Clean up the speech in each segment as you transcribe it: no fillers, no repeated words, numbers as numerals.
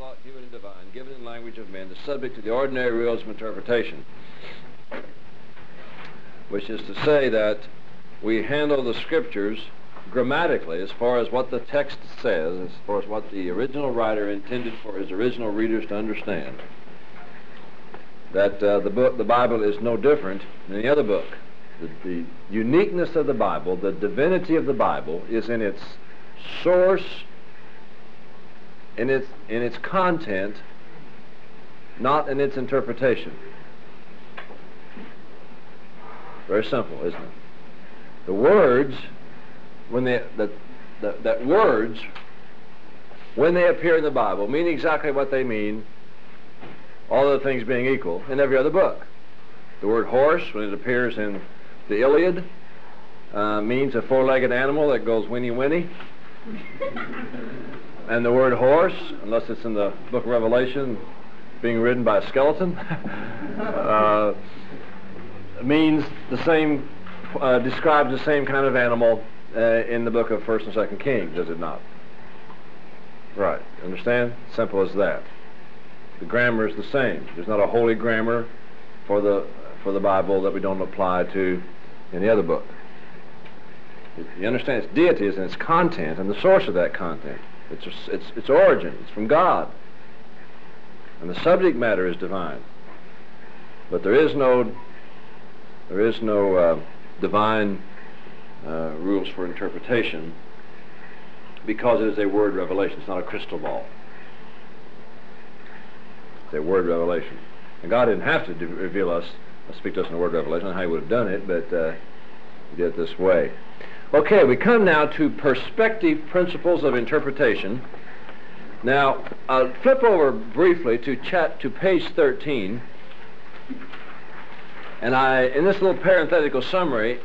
thought, given and divine, given in language of men, is subject to the ordinary rules of interpretation, which is to say that we handle the Scriptures grammatically as far as what the text says, as far as what the original writer intended for his original readers to understand. That the Bible is no different than any other book. The uniqueness of the Bible, the divinity of the Bible, is in its source, in its content, not in its interpretation. Very simple, isn't it? The words, when they appear in the Bible, mean exactly what they mean, all other things being equal, in every other book. The word horse, when it appears in the Iliad, means a four-legged animal that goes whinny-whinny. And the word horse, unless it's in the book of Revelation, being ridden by a skeleton, means the same, describes the same kind of animal in the book of 1st and 2nd Kings, does it not? Right, understand? Simple as that. The grammar is the same. There's not a holy grammar for the Bible that we don't apply to any other book. You understand, its deity is in its content and the source of that content. Its origin. It's from God. And the subject matter is divine. But there is no divine rules for interpretation because it is a word revelation. It's not a crystal ball. It's a word revelation. And God didn't have to reveal us, speak to us in a word revelation. I don't know how he would have done it, but he did it this way. Okay, we come now to perspective principles of interpretation. Now, I'll flip over briefly to page 13, and in this little parenthetical summary,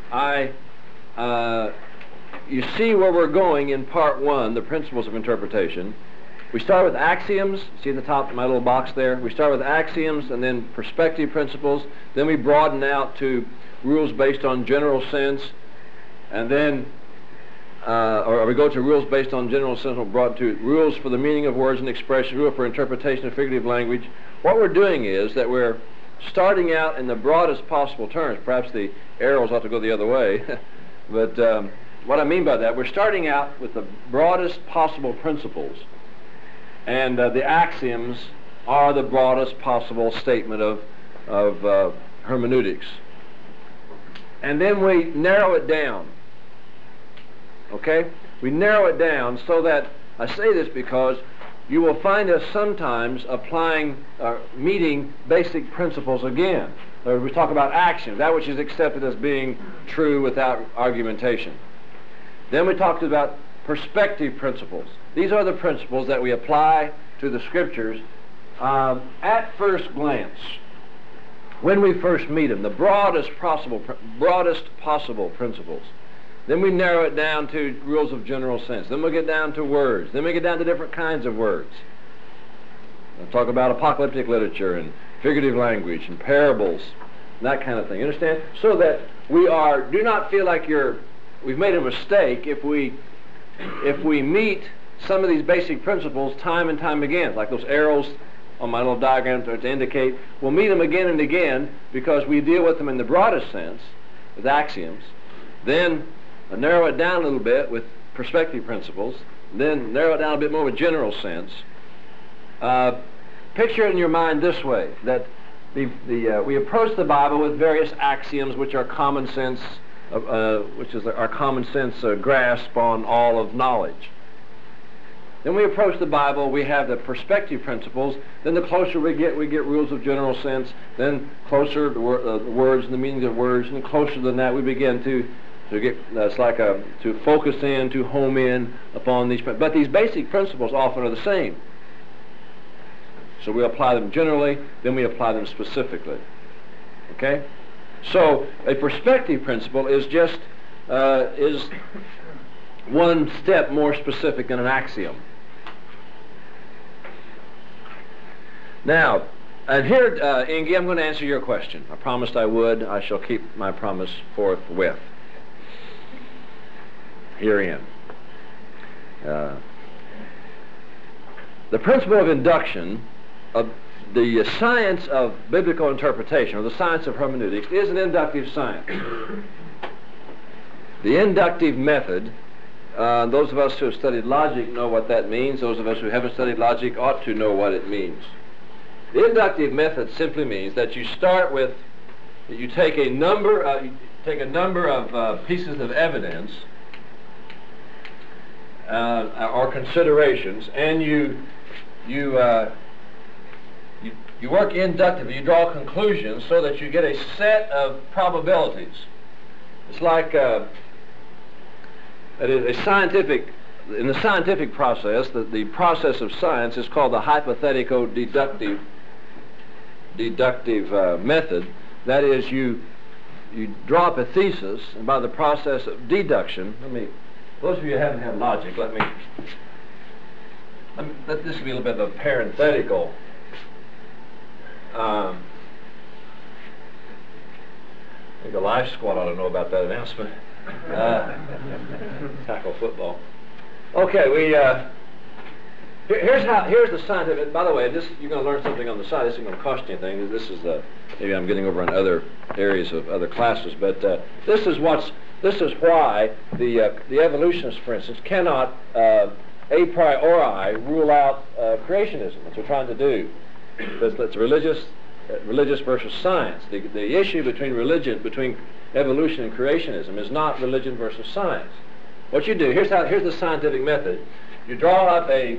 you see where we're going in part 1, the principles of interpretation. We start with axioms. See in the top of my little box there? We start with axioms and then perspective principles. Then we broaden out to rules based on general sense. And then, or we go to rules based on general sense, we're brought to rules for the meaning of words and expression, rule for interpretation of figurative language. What we're doing is that we're starting out in the broadest possible terms. Perhaps the arrows ought to go the other way. But what I mean by that, we're starting out with the broadest possible principles. And the axioms are the broadest possible statement of hermeneutics. And then we narrow it down. Okay? We narrow it down so that, I say this because you will find us sometimes applying, meeting basic principles again. We talk about axioms, that which is accepted as being true without argumentation. Then we talked about perspective principles. These are the principles that we apply to the Scriptures at first glance. When we first meet them, the broadest possible principles. Then we narrow it down to rules of general sense. Then we get down to words. Then we get down to different kinds of words. We'll talk about apocalyptic literature and figurative language and parables and that kind of thing. You understand? So that do not feel like we've made a mistake if we meet some of these basic principles time and time again, like those arrows on my little diagram to indicate. We'll meet them again and again because we deal with them in the broadest sense with axioms, then narrow it down a little bit with perspective principles, then narrow it down a bit more with general sense. Picture it in your mind this way, that we approach the Bible with various axioms which are common sense, which is our common sense grasp on all of knowledge. Then we approach the Bible, we have the perspective principles, then the closer we get rules of general sense, then closer to words and the meanings of words, and closer than that we begin to get, to focus in, to home in upon these. But these basic principles often are the same. So we apply them generally, then we apply them specifically. Okay? So a perspective principle is just is one step more specific than an axiom. Now, and here, Inge, I'm going to answer your question. I promised I would. I shall keep my promise forthwith. Herein. The principle of induction, of the science of biblical interpretation, or the science of hermeneutics, is an inductive science. The inductive method, those of us who have studied logic know what that means. Those of us who haven't studied logic ought to know what it means. The inductive method simply means that you start with, you take a number of pieces of evidence or considerations, and you work inductively. You draw conclusions so that you get a set of probabilities. It's like in the scientific process, the process of science is called the hypothetico-deductive method. That is, you draw up a thesis, and by the process of deduction, those of you who haven't had logic, let this be a little bit of a parenthetical. I think the Life Squad ought to know about that announcement. Tackle football. Okay, here's the scientific. By the way, you're going to learn something on the side. This isn't going to cost you anything. This is maybe I'm getting over on other areas of other classes, but this is why the evolutionists, for instance, cannot a priori rule out creationism, which we're trying to do. It's religious versus science. The issue between evolution and creationism is not religion versus science. What you do, here's the scientific method. You draw up a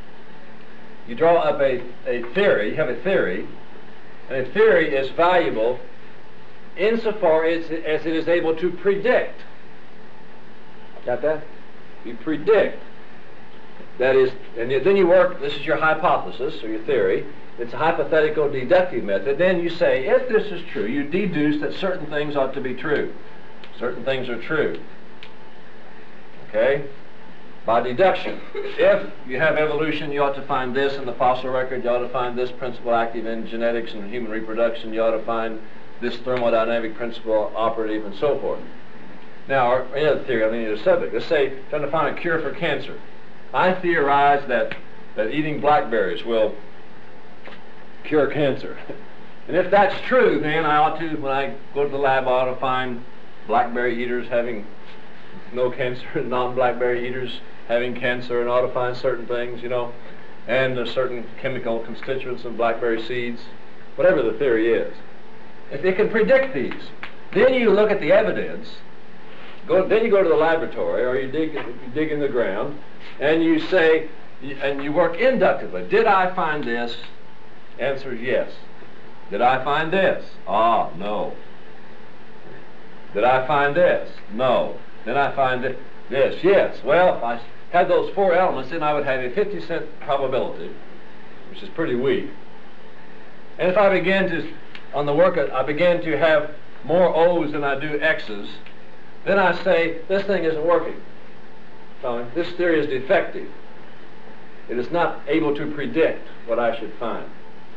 theory. You have a theory, and a theory is valuable insofar as it is able to predict. Got that? You predict. That is, and then you work. This is your hypothesis or your theory. It's a hypothetical deductive method. Then you say, if this is true, you deduce that certain things ought to be true. Certain things are true. Okay? By deduction. If you have evolution, you ought to find this in the fossil record. You ought to find this principle active in genetics and human reproduction. You ought to find this thermodynamic principle operative, and so forth. Now, another theory on any other subject. Let's say, trying to find a cure for cancer. I theorize that eating blackberries will cure cancer. And if that's true, then I ought to, when I go to the lab, I ought to find blackberry eaters having no cancer and non-blackberry eaters having cancer, and ought to find certain things, and certain chemical constituents of blackberry seeds, whatever the theory is. If it can predict these, then you look at the evidence, then you go to the laboratory, or you dig in the ground, and you say, and you work inductively. Did I find this? Answer is yes. Did I find this? Ah, no. Did I find this? No. Then I find this? Yes. Well, if I had those four elements, then I would have a 50% probability, which is pretty weak. And if I began to, on the work, I began to have more O's than I do X's, then I say, this thing isn't working. This theory is defective. It is not able to predict what I should find.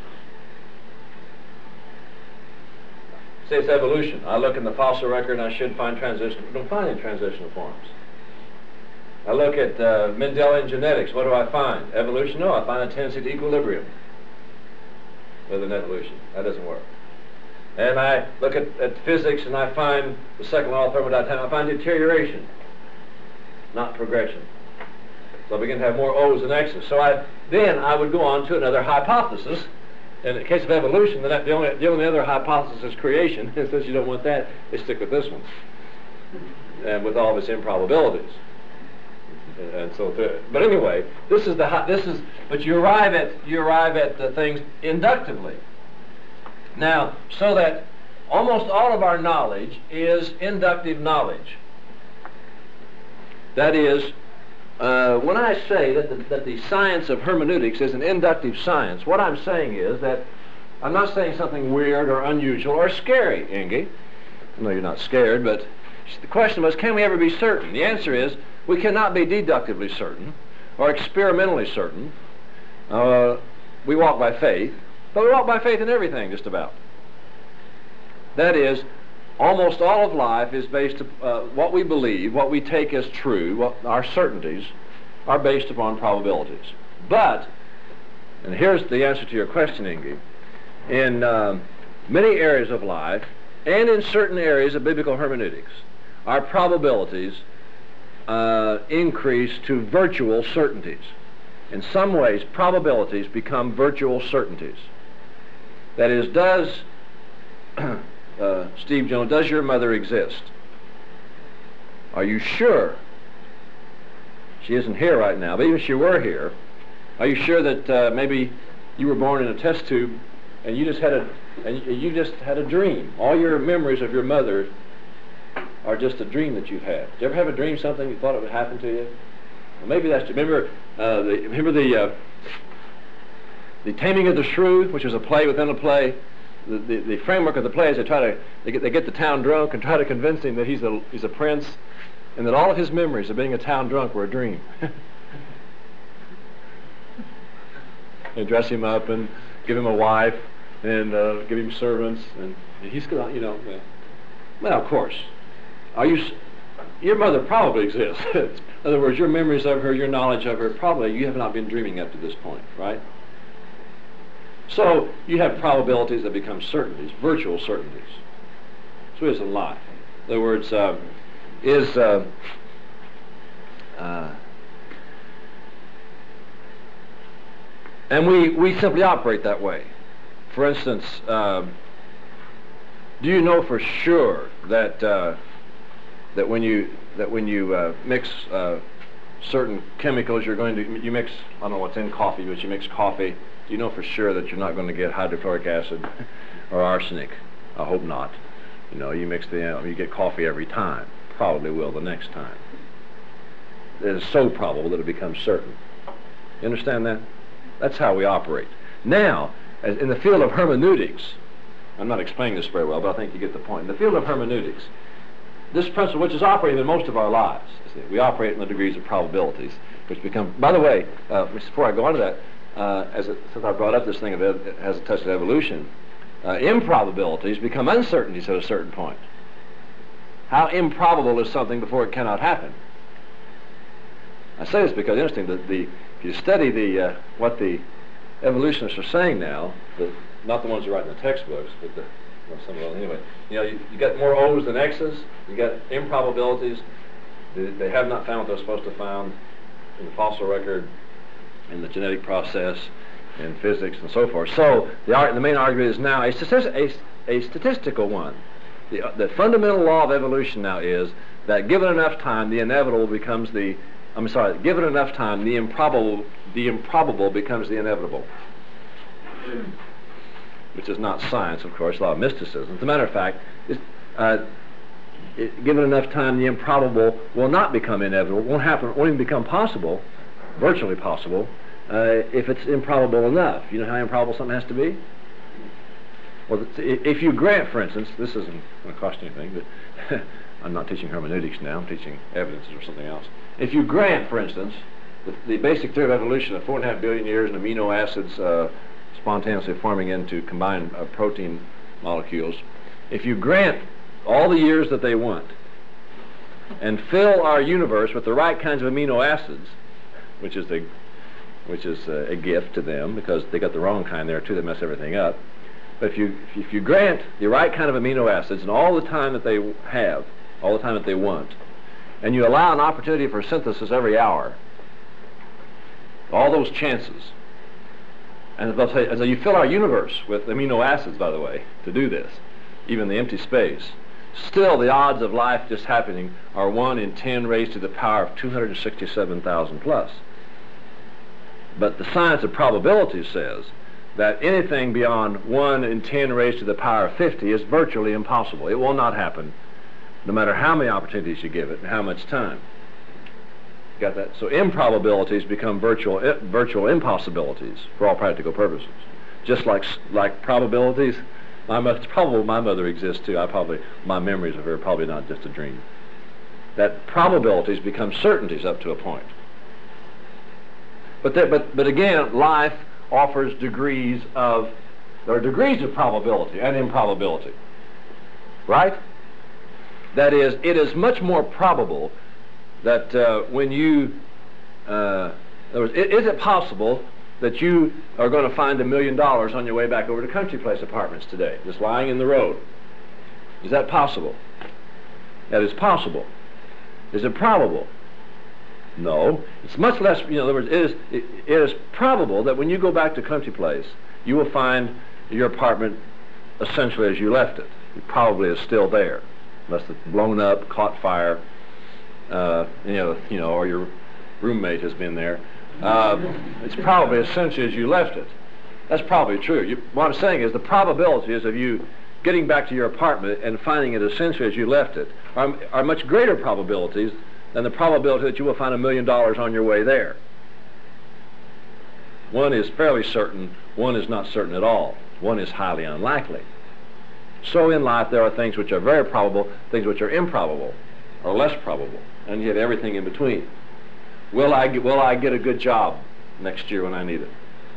Say it's evolution. I look in the fossil record and I should find transition. I don't find any transitional forms. I look at Mendelian genetics. What do I find? Evolution? No, I find a tendency to equilibrium with an evolution. That doesn't work. And I look at physics and I find the second law of thermodynamics. I find deterioration, not progression. So I begin to have more O's than X's. So then I would go on to another hypothesis. In the case of evolution, the only other hypothesis is creation. Since you don't want that, they stick with this one, and with all of its improbabilities. And so, but anyway, but you arrive at the things inductively. Now, so that almost all of our knowledge is inductive knowledge. That is, when I say that the science of hermeneutics is an inductive science, what I'm saying is that I'm not saying something weird or unusual or scary, Inge. I know you're not scared, but the question was, can we ever be certain? The answer is, we cannot be deductively certain or experimentally certain. We walk by faith, but we walk by faith in everything, just about. That is, almost all of life is based upon what we believe, what we take as true, our certainties are based upon probabilities. But And here's the answer to your question, Inge. In many areas of life, and in certain areas of biblical hermeneutics, our probabilities increase to virtual certainties. In some ways, probabilities become virtual certainties. That is, does, Steve Jones, does your mother exist? Are you sure? She isn't here right now, but even if she were here, are you sure that maybe you were born in a test tube and you just had a dream? All your memories of your mother are just a dream that you've had. Did you ever have a dream something you thought it would happen to you? Well, maybe that's. Remember the Taming of the Shrew, which was a play within a play. The framework of the play is they get the town drunk and try to convince him that he's a prince, and that all of his memories of being a town drunk were a dream. And dress him up and give him a wife and give him servants, and he's gonna, you know. Well, of course, your mother probably exists. In other words, your memories of her, your knowledge of her, probably you have not been dreaming up to this point, right? So you have probabilities that become certainties, virtual certainties. So it isn't life. In other words, and we simply operate that way. For instance, do you know for sure that that when you mix certain chemicals, you mix, I don't know what's in coffee, but you mix coffee, do you know for sure that you're not going to get hydrochloric acid or arsenic? I hope not. You know, you get coffee every time. Probably will the next time. It is so probable that it becomes certain. You understand that? That's how we operate. Now, as in the field of hermeneutics, I'm not explaining this very well, but I think you get the point. In the field of hermeneutics, this principle, which is operating in most of our lives, we operate in the degrees of probabilities, which become, by the way, before I go on to that, since I brought up this thing it has a touch of evolution, improbabilities become uncertainties at a certain point. How improbable is something before it cannot happen? I say this because it's interesting that if you study what the evolutionists are saying now, not the ones who write in the textbooks, but some of them anyway. You know, you got more O's than X's. You got improbabilities. They have not found what they're supposed to found in the fossil record, in the genetic process, in physics, and so forth. So the main argument is now a statistical one. The fundamental law of evolution now is that given enough time, the inevitable becomes given enough time, the improbable becomes the inevitable. Which is not science, of course, a lot of mysticism. As a matter of fact, given enough time, the improbable will not become inevitable, won't even become possible, virtually possible, if it's improbable enough. You know how improbable something has to be? Well, if you grant, for instance, this isn't going to cost anything, but I'm not teaching hermeneutics now, I'm teaching evidences or something else. If you grant, for instance, the basic theory of evolution of 4.5 billion years and amino acids spontaneously forming into combined protein molecules, if you grant all the years that they want and fill our universe with the right kinds of amino acids, which is a gift to them because they got the wrong kind there too that mess everything up. But if you grant the right kind of amino acids and all the time that they have, all the time that they want, and you allow an opportunity for synthesis every hour, all those chances, and as you fill our universe with amino acids, by the way, to do this, even the empty space, still the odds of life just happening are 1 in 10 raised to the power of 267,000 plus. But the science of probability says that anything beyond 1 in 10 raised to the power of 50 is virtually impossible. It will not happen, no matter how many opportunities you give it and how much time. Got that? So improbabilities become virtual impossibilities for all practical purposes. Just like probabilities, it's probable my mother exists too. My memories of her are probably not just a dream. That probabilities become certainties up to a point. But again, life offers there are degrees of probability and improbability, right? That is, it is much more probable that when you, in other words, is it possible that you are going to find $1 million on your way back over to Country Place Apartments today, just lying in the road? Is that possible? That is possible. Is it probable? No. It's much less, in other words, it is probable that when you go back to Country Place, you will find your apartment essentially as you left it. It probably is still there, unless it's blown up, caught fire, or your roommate has been there. It's probably essentially as you left it. That's probably true. What I'm saying is the probabilities of you getting back to your apartment and finding it essentially as you left it are much greater probabilities than the probability that you will find $1 million on your way there. One is fairly certain, one is not certain at all. One is highly unlikely. So in life there are things which are very probable, things which are improbable, or less probable, and you have everything in between. Will I get a good job next year when I need it?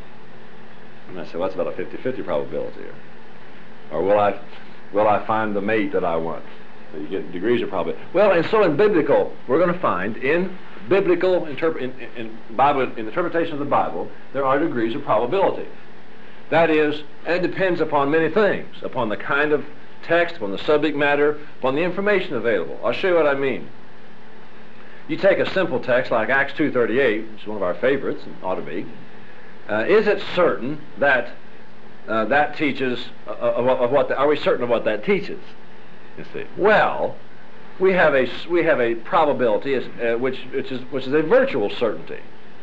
And I say, well, that's about a 50-50 probability. Or will I find the mate that I want? So you get degrees of probability. Well, and so in biblical, we're going to find in biblical interpretation of the Bible, there are degrees of probability. That is, and it depends upon many things, upon the kind of text, upon the subject matter, upon the information available. I'll show you what I mean. You take a simple text like Acts 2:38, which is one of our favorites, and ought to be. Is it certain that that teaches are we certain of what that teaches? You see. Well, we have a probability which is a virtual certainty.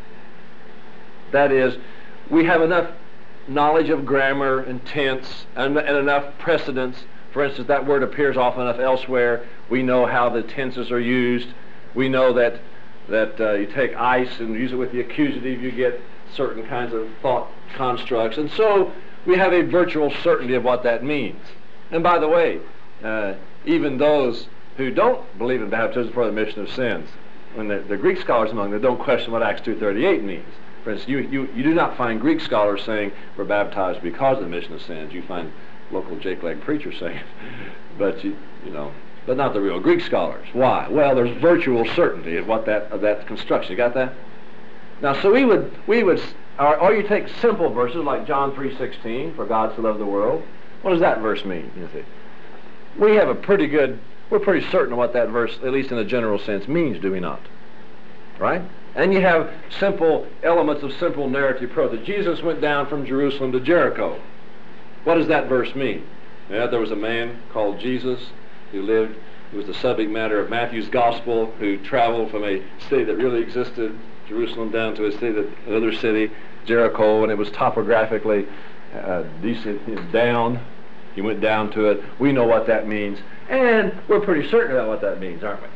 That is, we have enough knowledge of grammar and tense and enough precedence. For instance, that word appears often enough elsewhere. We know how the tenses are used. We know that you take ice and use it with the accusative, you get certain kinds of thought constructs. And so we have a virtual certainty of what that means. And by the way, even those who don't believe in baptism for the remission of sins, when the Greek scholars among them don't question what Acts 2:38 means. For instance, you do not find Greek scholars saying we're baptized because of the remission of sins. You find local Jake-leg preachers saying it, but but not the real Greek scholars. Why? Well, there's virtual certainty of what of that construction. You got that? Now, so we would, or you take simple verses like John 3:16, for God so loved the world. What does that verse mean? You see, we're pretty certain of what that verse, at least in a general sense, means, do we not? Right? And you have simple elements of simple narrative prose. That Jesus went down from Jerusalem to Jericho. What does that verse mean? Yeah, there was a man called Jesus who was the subject matter of Matthew's gospel, who traveled from a city that really existed, Jerusalem, down to another city, Jericho, and it was topographically decent down. He went down to it. We know what that means, and we're pretty certain about what that means, aren't we?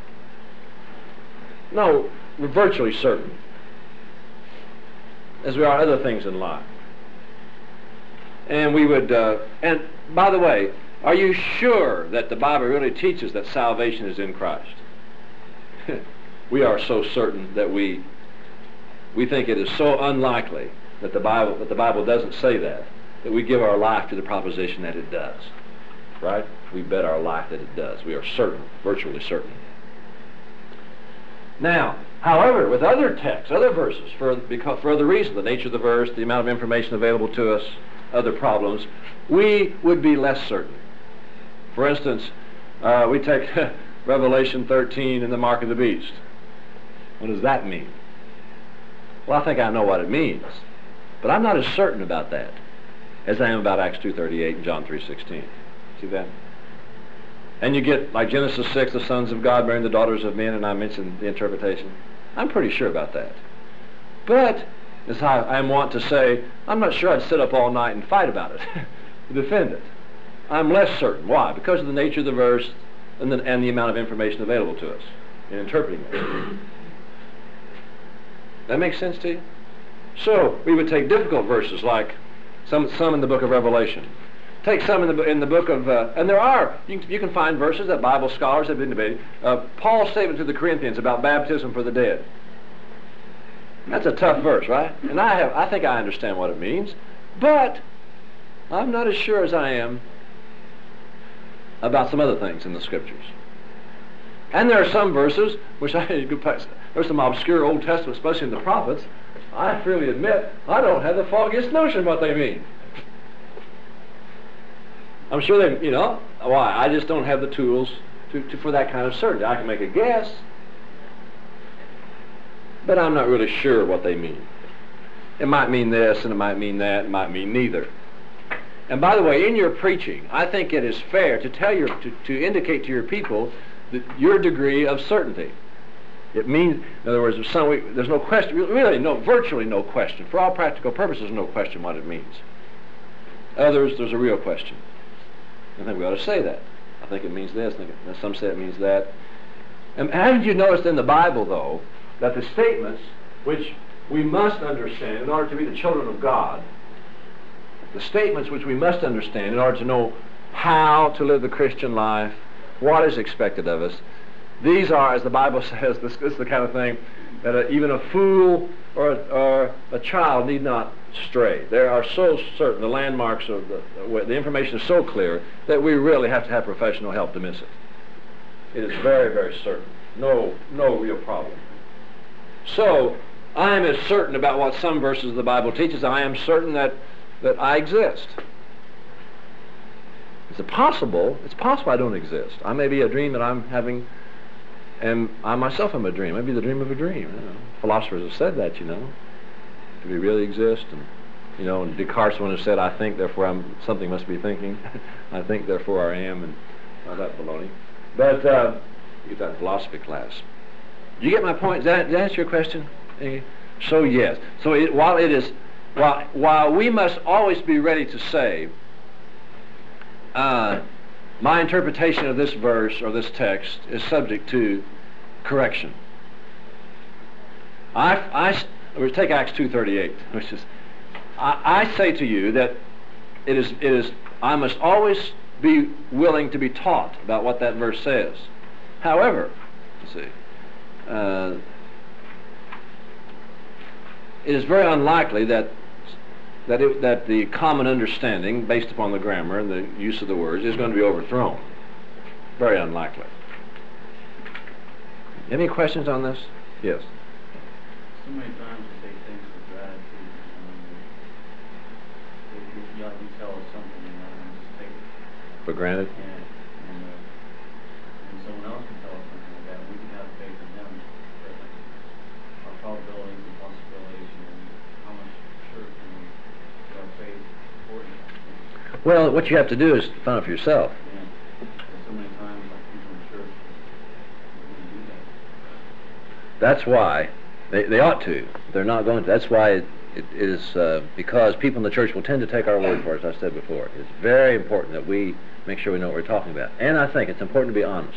No, we're virtually certain, as we are other things in life. And we would, and by the way, are you sure that the Bible really teaches that salvation is in Christ? We are so certain that we think it is so unlikely that the Bible doesn't say that we give our life to the proposition that it does. Right? We bet our life that it does. We are certain, virtually certain. Now, however, with other texts, other verses, for other reasons, the nature of the verse, the amount of information available to us, other problems, we would be less certain. For instance, we take Revelation 13 and the mark of the beast. What does that mean? Well, I think I know what it means, but I'm not as certain about that as I am about Acts 2:38 and John 3:16. See that? And you get, like Genesis 6, the sons of God marrying the daughters of men, and I mentioned the interpretation. I'm pretty sure about that. But, as I am wont to say, I'm not sure I'd sit up all night and fight about it, to defend it. I'm less certain. Why? Because of the nature of the verse and the amount of information available to us in interpreting it. That makes sense to you? So, we would take difficult verses like some in the book of Revelation. Take some in the book of, and there are, you can find verses that Bible scholars have been debating. Paul's statement to the Corinthians about baptism for the dead. That's a tough verse, right? And I think I understand what it means, but I'm not as sure as I am about some other things in the Scriptures. And there are some verses, there's some obscure Old Testament, especially in the prophets, I freely admit I don't have the foggiest notion what they mean. I'm sure they, why? I just don't have the tools for that kind of certainty. I can make a guess, but I'm not really sure what they mean. It might mean this, and it might mean that, it might mean neither. And by the way, in your preaching, I think it is fair to tell to indicate to your people that your degree of certainty. It means, in other words, there's no question, really virtually no question. For all practical purposes, no question what it means. Others, there's a real question. I think we ought to say that. I think it means this. Some say it means that. And haven't you noticed in the Bible, though, that the statements which we must understand in order to be the children of God, the statements which we must understand in order to know how to live the Christian life, what is expected of us, these are, as the Bible says, this is the kind of thing that even a fool or a child need not stray. They are so certain, the landmarks of the information is so clear that we really have to have professional help to miss it. It is very, very certain. No real problem. So, I am as certain about what some verses of the Bible teach as I am certain that I exist. It's possible I don't exist. I may be a dream that I'm having, and I myself am a dream. Maybe the dream of a dream. Philosophers have said that, Do we really exist? And Descartes, one who said, I think, therefore something must be thinking. I think, therefore I am, and all that baloney. But you get that in philosophy class. Do you get my point? Did that answer your question? So yes. So while we must always be ready to say, my interpretation of this verse or this text is subject to correction. We take Acts 2:38, which is, I say to you that it is. I must always be willing to be taught about what that verse says. However, it is very unlikely that the common understanding, based upon the grammar and the use of the words, is going to be overthrown. Very unlikely. Any questions on this? Yes. So many times we take things for gratitude. You tell us something, and just take it for granted. And someone else can tell us something like that. We can have faith in them, but our probabilities and possibilities, and how much sure can we have faith for it? Well, what you have to do is find out for yourself. Yeah. So many times, like people in church, we do that. That's why they ought to. They're not going to. That's why it is because people in the church will tend to take our word for it, as I said before. It's very important that we make sure we know what we're talking about. And I think it's important to be honest.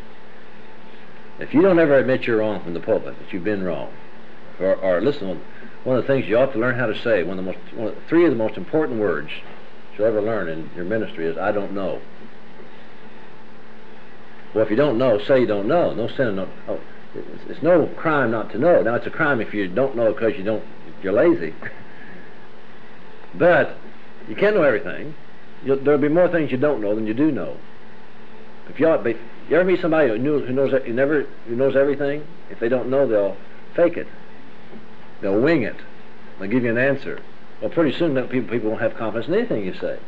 If you don't ever admit you're wrong from the pulpit, that you've been wrong, or listen, one of the things you ought to learn how to say, three of the most important words you'll ever learn in your ministry is, I don't know. Well, if you don't know, say you don't know. No sin, no. Oh, it's no crime not to know. Now, it's a crime if you don't know because you're lazy. But you can't know everything. There'll be more things you don't know than you do know. You ever meet somebody who knows everything? If they don't know, they'll fake it. They'll wing it. They'll give you an answer. Well, pretty soon people won't have confidence in anything you say.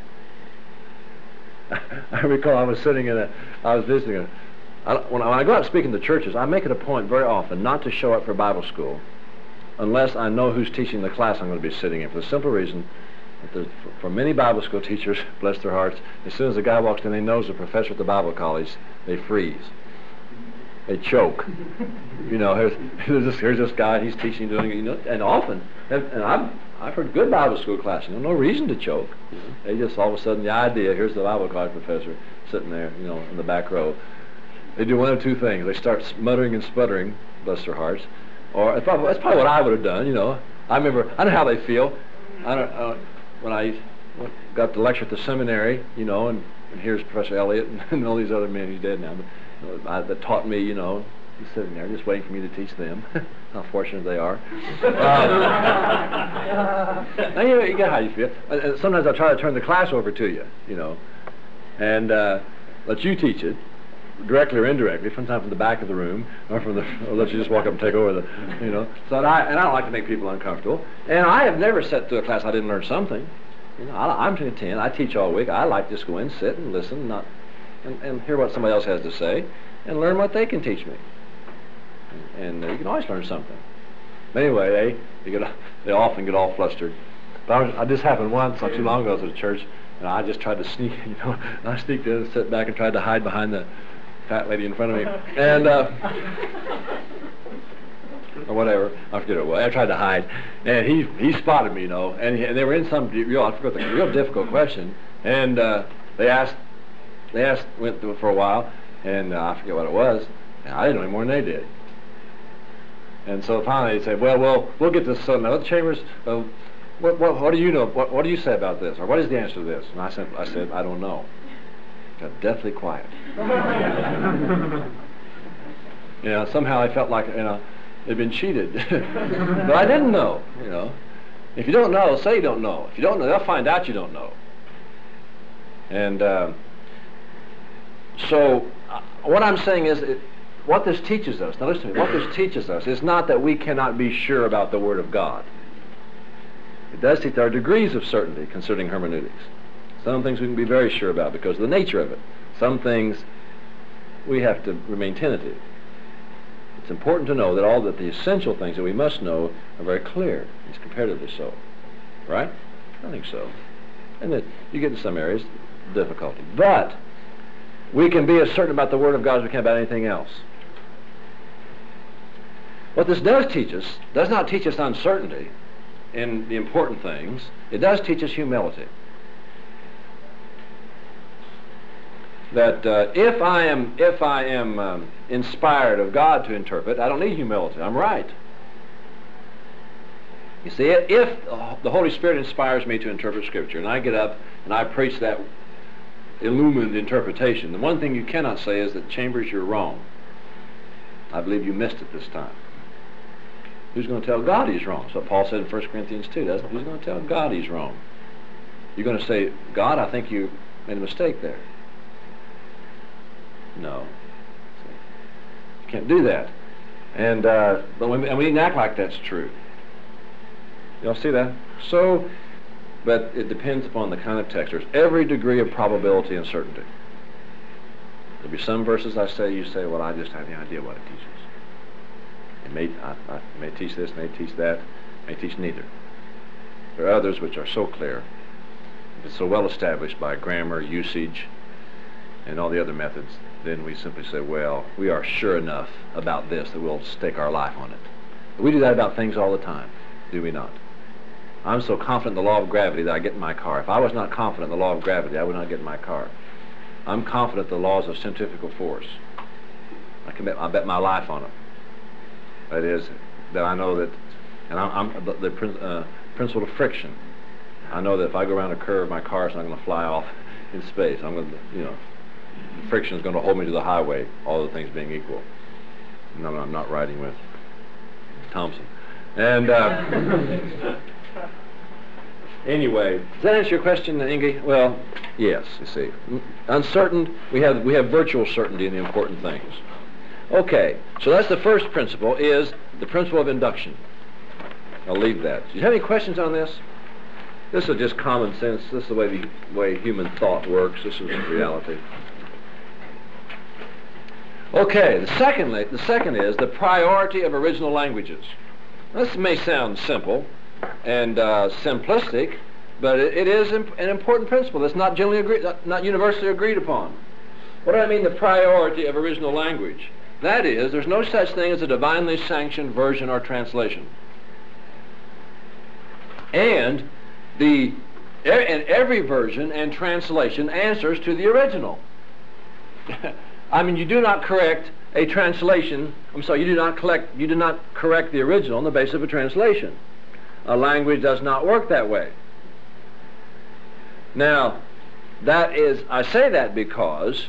I recall I was visiting when I go out and speak in the churches, I make it a point very often not to show up for Bible school unless I know who's teaching the class I'm going to be sitting in, for the simple reason that for many Bible school teachers, bless their hearts, as soon as the guy walks in, he knows the professor at the Bible college, they freeze. They choke. Here's this guy, he's teaching, doing, and often, and I've heard good Bible school classes, no reason to choke. They just all of a sudden, the idea, here's the Bible college professor sitting there, in the back row. They do one of two things. They start muttering and sputtering, bless their hearts, or that's probably what I would have done, I remember, I know how they feel. When I got to lecture at the seminary, and here's Professor Elliott and all these other men, he's dead now, but that taught me, he's sitting there just waiting for me to teach them. How fortunate they are. And you get how you feel. Sometimes I'll try to turn the class over to you, and let you teach it. directly or indirectly, sometimes from the back of the room, or or let you just walk up and take over the, you know. So I don't like to make people uncomfortable. And I have never sat through a class I didn't learn something. You know, I'm to 10. I teach all week. I like to just go in, sit, and listen, and hear what somebody else has to say, and learn what they can teach me. And you can always learn something. But anyway, they often get all flustered. But this happened once, not too long ago, at a church, and I just tried to sneak, you know, I sneaked in and sat back and tried to hide behind the fat lady in front of me, and or whatever, I forget what. I tried to hide, and he spotted me, you know, and they were in some I forgot the real difficult question, and they went through it for a while, and I forget what it was, and I didn't know any more than they did. And so finally they said, well, we'll get this. So now, Chambers, what do you know? What do you say about this? Or what is the answer to this? And I said, I don't know. Got deathly quiet. You know, somehow I felt like, you know, they'd been cheated. But I didn't know, you know. If you don't know, say you don't know. If you don't know, they'll find out you don't know. And so what I'm saying is, what this teaches us, now listen to me, what this teaches us is not that we cannot be sure about the Word of God. It does teach our degrees of certainty concerning hermeneutics. Some things we can be very sure about because of the nature of it. Some things we have to remain tentative. It's important to know that the essential things that we must know are very clear. It's comparatively so. Right? I think so. And that you get in some areas difficulty. But we can be as certain about the Word of God as we can about anything else. What this does teach us does not teach us uncertainty in the important things. It does teach us humility. That if I am inspired of God to interpret, I don't need humility. I'm right. You see, if the Holy Spirit inspires me to interpret Scripture, and I get up and I preach that illumined interpretation, the one thing you cannot say is that, Chambers, you're wrong. I believe you missed it this time. Who's going to tell God he's wrong? That's what Paul said in 1 Corinthians 2, doesn't it? Who's going to tell God he's wrong? You're going to say, God, I think you made a mistake there. No. You can't do that. And we needn't act like that's true. Y'all see that? So, but it depends upon the kind of text. There's every degree of probability and certainty. There'll be some verses you say, well, I just have the idea what it teaches. It may teach this, may teach that, may teach neither. There are others which are so clear, it's so well established by grammar, usage, and all the other methods, then we simply say, well, we are sure enough about this that we'll stake our life on it. But we do that about things all the time, do we not? I'm so confident in the law of gravity that I get in my car. If I was not confident in the law of gravity, I would not get in my car. I'm confident in the laws of centrifugal force. I bet my life on them. That is, that I know that, and the principle of friction. I know that if I go around a curve, my car is not going to fly off in space. I'm going to, you know, friction is going to hold me to the highway, all the things being equal. And I'm not riding with Thompson. And anyway, does that answer your question, Inge? Well, yes. You see, uncertain. We have virtual certainty in the important things. Okay, so that's the first principle, is the principle of induction. I'll leave that. Do you have any questions on this? This is just common sense. This is the way human thought works. This is reality. Okay, the second is the priority of original languages. This may sound simple and simplistic, but it is an important principle that's not universally agreed upon. What do I mean, the priority of original language? That is, there's no such thing as a divinely sanctioned version or translation. And every version and translation answers to the original. I mean, you do not correct a translation. I'm sorry, you do not correct the original on the basis of a translation. A language does not work that way. Now, I say that because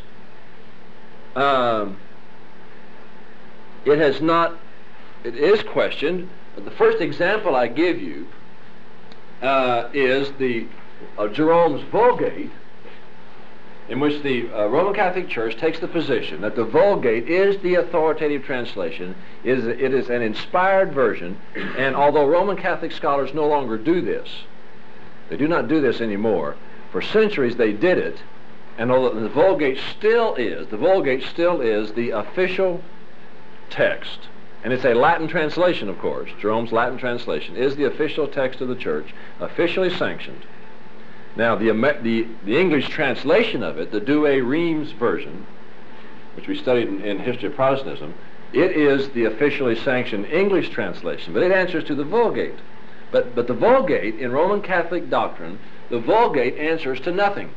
it is questioned. The first example I give you is Jerome's Vulgate, in which the Roman Catholic Church takes the position that the Vulgate is the authoritative translation. It is an inspired version, and although Roman Catholic scholars no longer do this, they do not do this anymore. For centuries they did it, and although the Vulgate still is the official text, and it's a Latin translation, of course. Jerome's Latin translation is the official text of the Church, officially sanctioned. Now, the English translation of it, the Douay-Rheims version, which we studied in History of Protestantism, it is the officially sanctioned English translation, but it answers to the Vulgate. But the Vulgate, in Roman Catholic doctrine, the Vulgate answers to nothing.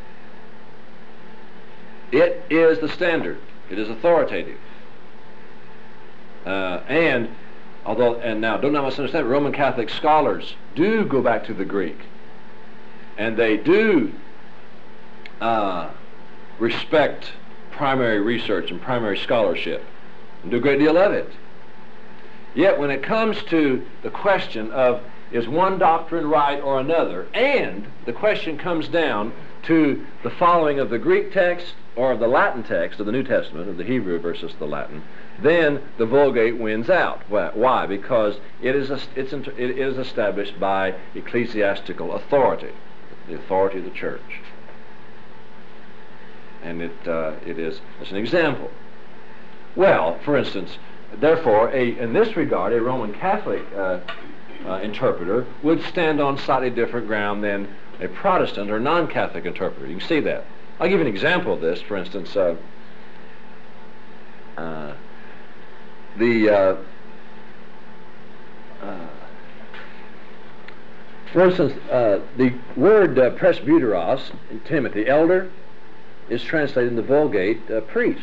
It is the standard. It is authoritative. And now don't misunderstand, Roman Catholic scholars do go back to the Greek, and they do respect primary research and primary scholarship, and do a great deal of it. Yet when it comes to the question of is one doctrine right or another, and the question comes down to the following of the Greek text or the Latin text of the New Testament, of the Hebrew versus the Latin, then the Vulgate wins out. Why? Because it is established by ecclesiastical authority, the authority of the Church. And it's an example. Well, for instance, therefore, in this regard, a Roman Catholic interpreter would stand on slightly different ground than a Protestant or non-Catholic interpreter. You can see that. I'll give you an example of this. For instance, the word presbyteros in Timothy, elder, is translated in the Vulgate priest.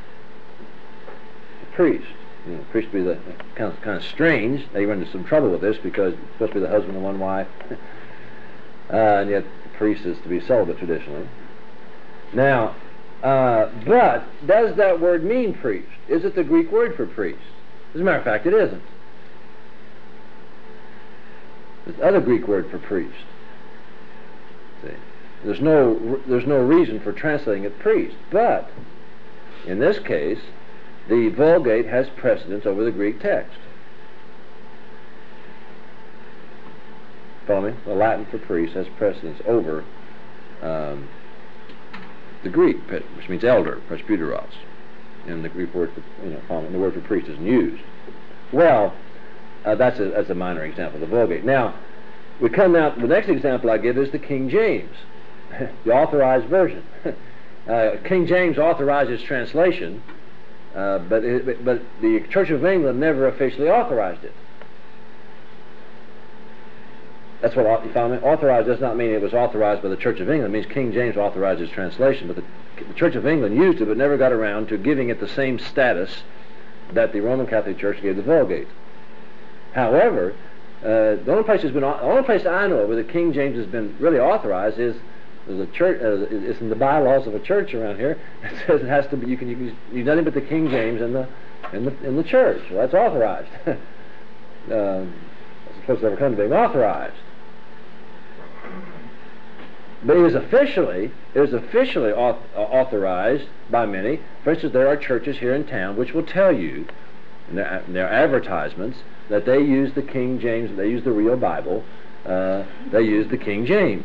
Priest. You know, priest would be the kind of strange. They run into some trouble with this because it's supposed to be the husband of one wife, and yet the priest is to be celibate traditionally. Now, but does that word mean priest? Is it the Greek word for priest? As a matter of fact, it isn't. There's the other Greek word for priest. See, there's no reason for translating it priest, but in this case, the Vulgate has precedence over the Greek text. Follow me? The Latin for priest has precedence over the Greek, which means elder, presbyteros, and the Greek word for, the word for priest isn't used. Well, that's a minor example of the Vulgate. Now, we come now, the next example I give is the King James, the authorized version. King James authorizes translation, but the Church of England never officially authorized it. That's what you follow me? Authorized does not mean it was authorized by the Church of England. It means King James authorized its translation, but the Church of England used it but never got around to giving it the same status that the Roman Catholic Church gave the Vulgate. However, the only place I know where the King James has been really authorized is a church. It's in the bylaws of a church around here. It says it has to be. You can use nothing but the King James in the church. Well, that's authorized. It's supposed to ever come to being authorized. But it is officially authorized by many. For instance, there are churches here in town which will tell you in their advertisements that they use the King James, they use the real Bible, they use the King James.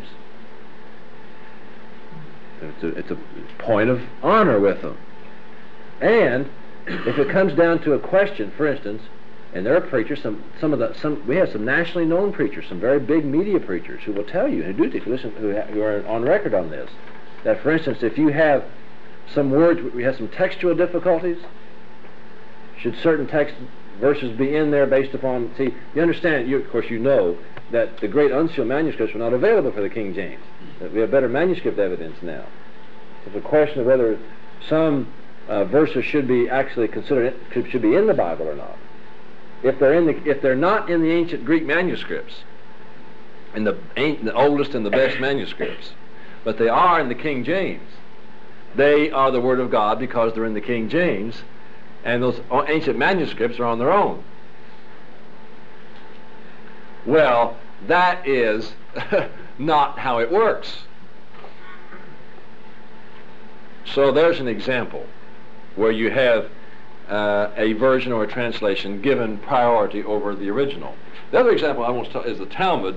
It's a point of honor with them. And if it comes down to a question, for instance, and there are preachers, we have some nationally known preachers, some very big media preachers who will tell you, who are on record on this, that for instance, if you have some words, we have some textual difficulties, should certain text verses be in there based upon, see, you understand, of course you know, that the great unsealed manuscripts were not available for the King James. That we have better manuscript evidence now. It's a question of whether some verses should be actually considered, should be in the Bible or not. If they're not in the ancient Greek manuscripts, in the oldest and the best manuscripts, but they are in the King James, they are the Word of God because they're in the King James, and those ancient manuscripts are on their own. Well, that is not how it works. So there's an example where you have a version or a translation given priority over the original. The other example I want to tell is the Talmud.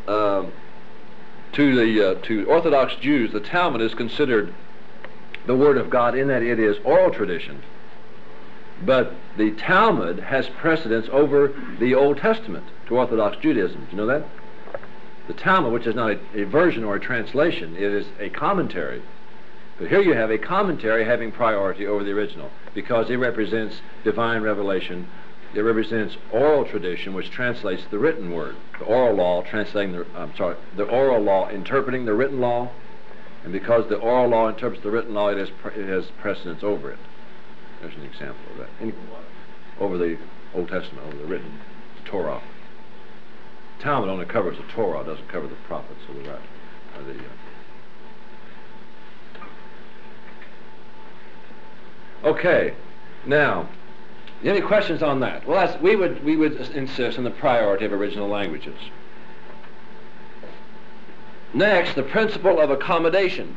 To Orthodox Jews, the Talmud is considered the Word of God in that it is oral tradition. But the Talmud has precedence over the Old Testament to Orthodox Judaism. Do you know that? The Talmud, which is not a version or a translation, it is a commentary. But here you have a commentary having priority over the original because it represents divine revelation. It represents oral tradition, which translates the written word. The oral law translating the oral law interpreting the written law, and because the oral law interprets the written law, it has precedence over it. There's an example of that. Over the Old Testament, over the written Torah. Talmud only covers the Torah, it doesn't cover the prophets or the Okay, now, any questions on that? Well, we would insist on the priority of original languages. Next, the principle of accommodation.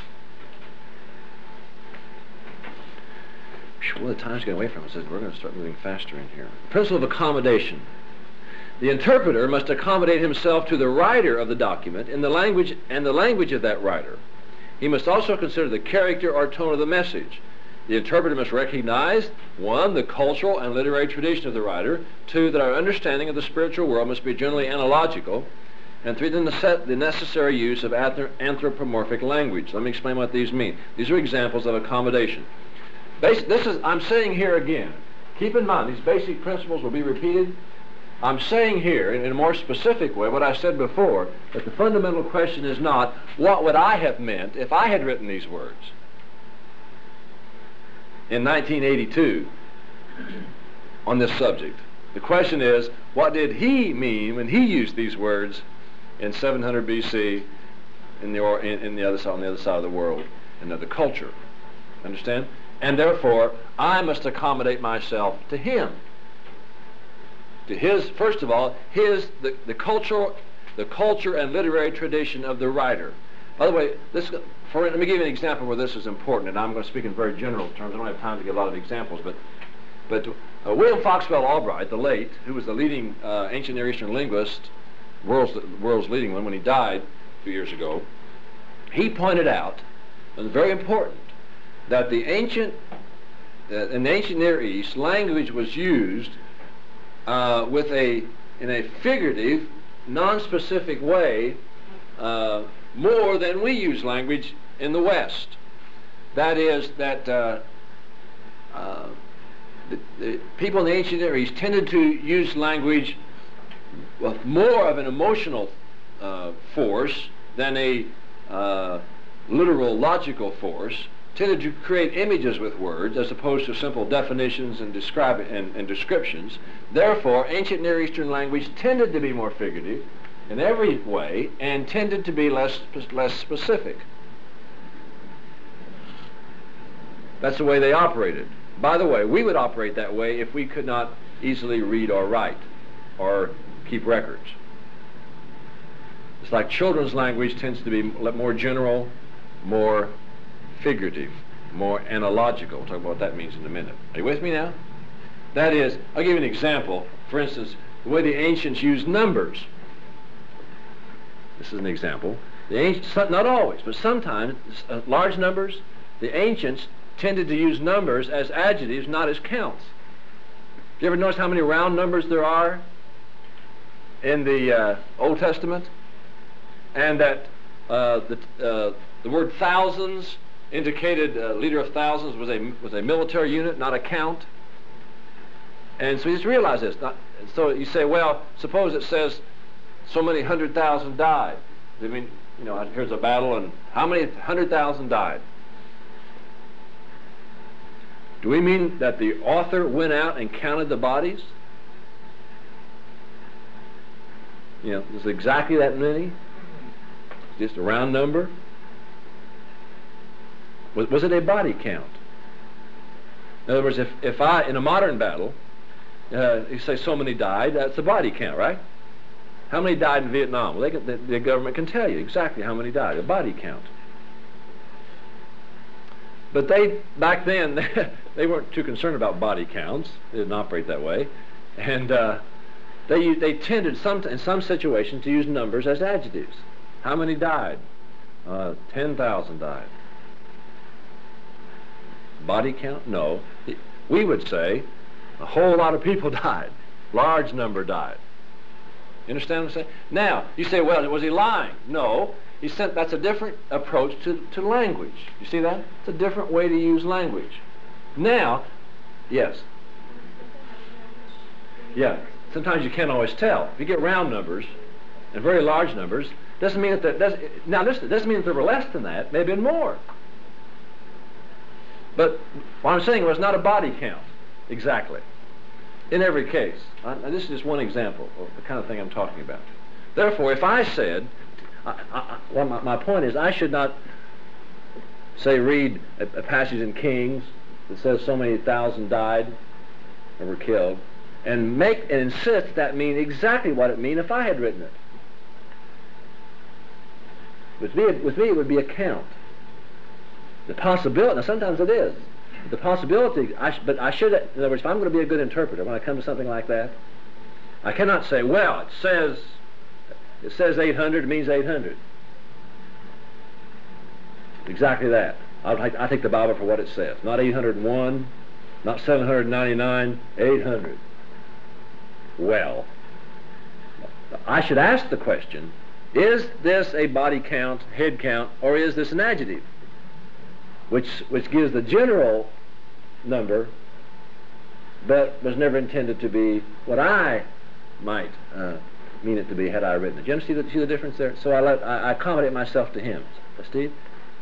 Well, the time's getting away from us. We're going to start moving faster in here. Principle of accommodation. The interpreter must accommodate himself to the writer of the document in the language of that writer. He must also consider the character or tone of the message. The interpreter must recognize, 1, the cultural and literary tradition of the writer, 2, that our understanding of the spiritual world must be generally analogical, and 3, the necessary use of anthropomorphic language. Let me explain what these mean. These are examples of accommodation. I'm saying here again, keep in mind, these basic principles will be repeated. I'm saying here, in a more specific way, what I said before, that the fundamental question is not, what would I have meant if I had written these words in 1982 on this subject? The question is, what did he mean when he used these words in 700 BC on the other side of the world, in the culture? Understand? And therefore, I must accommodate myself to him. To his, first of all, the culture and literary tradition of the writer. By the way, let me give you an example where this is important, and I'm going to speak in very general terms. I don't have time to give a lot of examples, but William Foxwell Albright, the late, who was the leading ancient Near Eastern linguist, world's leading one when he died a few years ago, he pointed out, and it's very important, that in the ancient Near East, language was used in a figurative, non-specific way more than we use language in the West. That is, that the people in the ancient Near East tended to use language with more of an emotional force than a literal, logical force, tended to create images with words as opposed to simple definitions and descriptions. Therefore, ancient Near Eastern language tended to be more figurative in every way and tended to be less specific. That's the way they operated. By the way, we would operate that way if we could not easily read or write or keep records. It's like children's language tends to be more general, more figurative, more analogical. We'll talk about what that means in a minute. Are you with me now? That is, I'll give you an example. For instance, the way the ancients used numbers. This is an example. Not always, but sometimes, large numbers, the ancients tended to use numbers as adjectives, not as counts. You ever notice how many round numbers there are in the Old Testament? And that the word thousands indicated leader of thousands was a military unit, not a count. And so you just realize this. So you say, well, suppose it says so many 100,000 died. I mean, here's a battle, and how many 100,000 died? Do we mean that the author went out and counted the bodies? Is exactly that many? Just a round number? Was it a body count? In other words, if I, in a modern battle, you say so many died, that's a body count, right? How many died in Vietnam? Well, the government can tell you exactly how many died, a body count. But back then, they weren't too concerned about body counts. They didn't operate that way. And they tended in some situations to use numbers as adjectives. How many died? 10,000 died. Body count? No. We would say a whole lot of people died. Large number died. You understand what I'm saying? Now, you say, well, was he lying? No. That's a different approach to language. You see that? It's a different way to use language. Now, yes. Yeah. Sometimes you can't always tell. If you get round numbers and very large numbers, doesn't mean that doesn't mean that there were less than that. Maybe more. But what I'm saying was not a body count exactly in every case. This is just one example of the kind of thing I'm talking about. Therefore, if I said, my point is, I should not say read a passage in Kings that says so many thousand died or were killed, and insist that mean exactly what it mean if I had written it. With me, it would be a count. The possibility. Now, sometimes it is. The possibility. But I should. In other words, if I'm going to be a good interpreter when I come to something like that, I cannot say, well, it says 800, it means 800. Exactly that. I take the Bible for what it says. Not 801, not 799, 800. Well, I should ask the question, is this a body count, head count, or is this an adjective? Which gives the general number, but was never intended to be what I might mean it to be had I written it. Do you see the difference there? So I accommodate myself to him. Steve?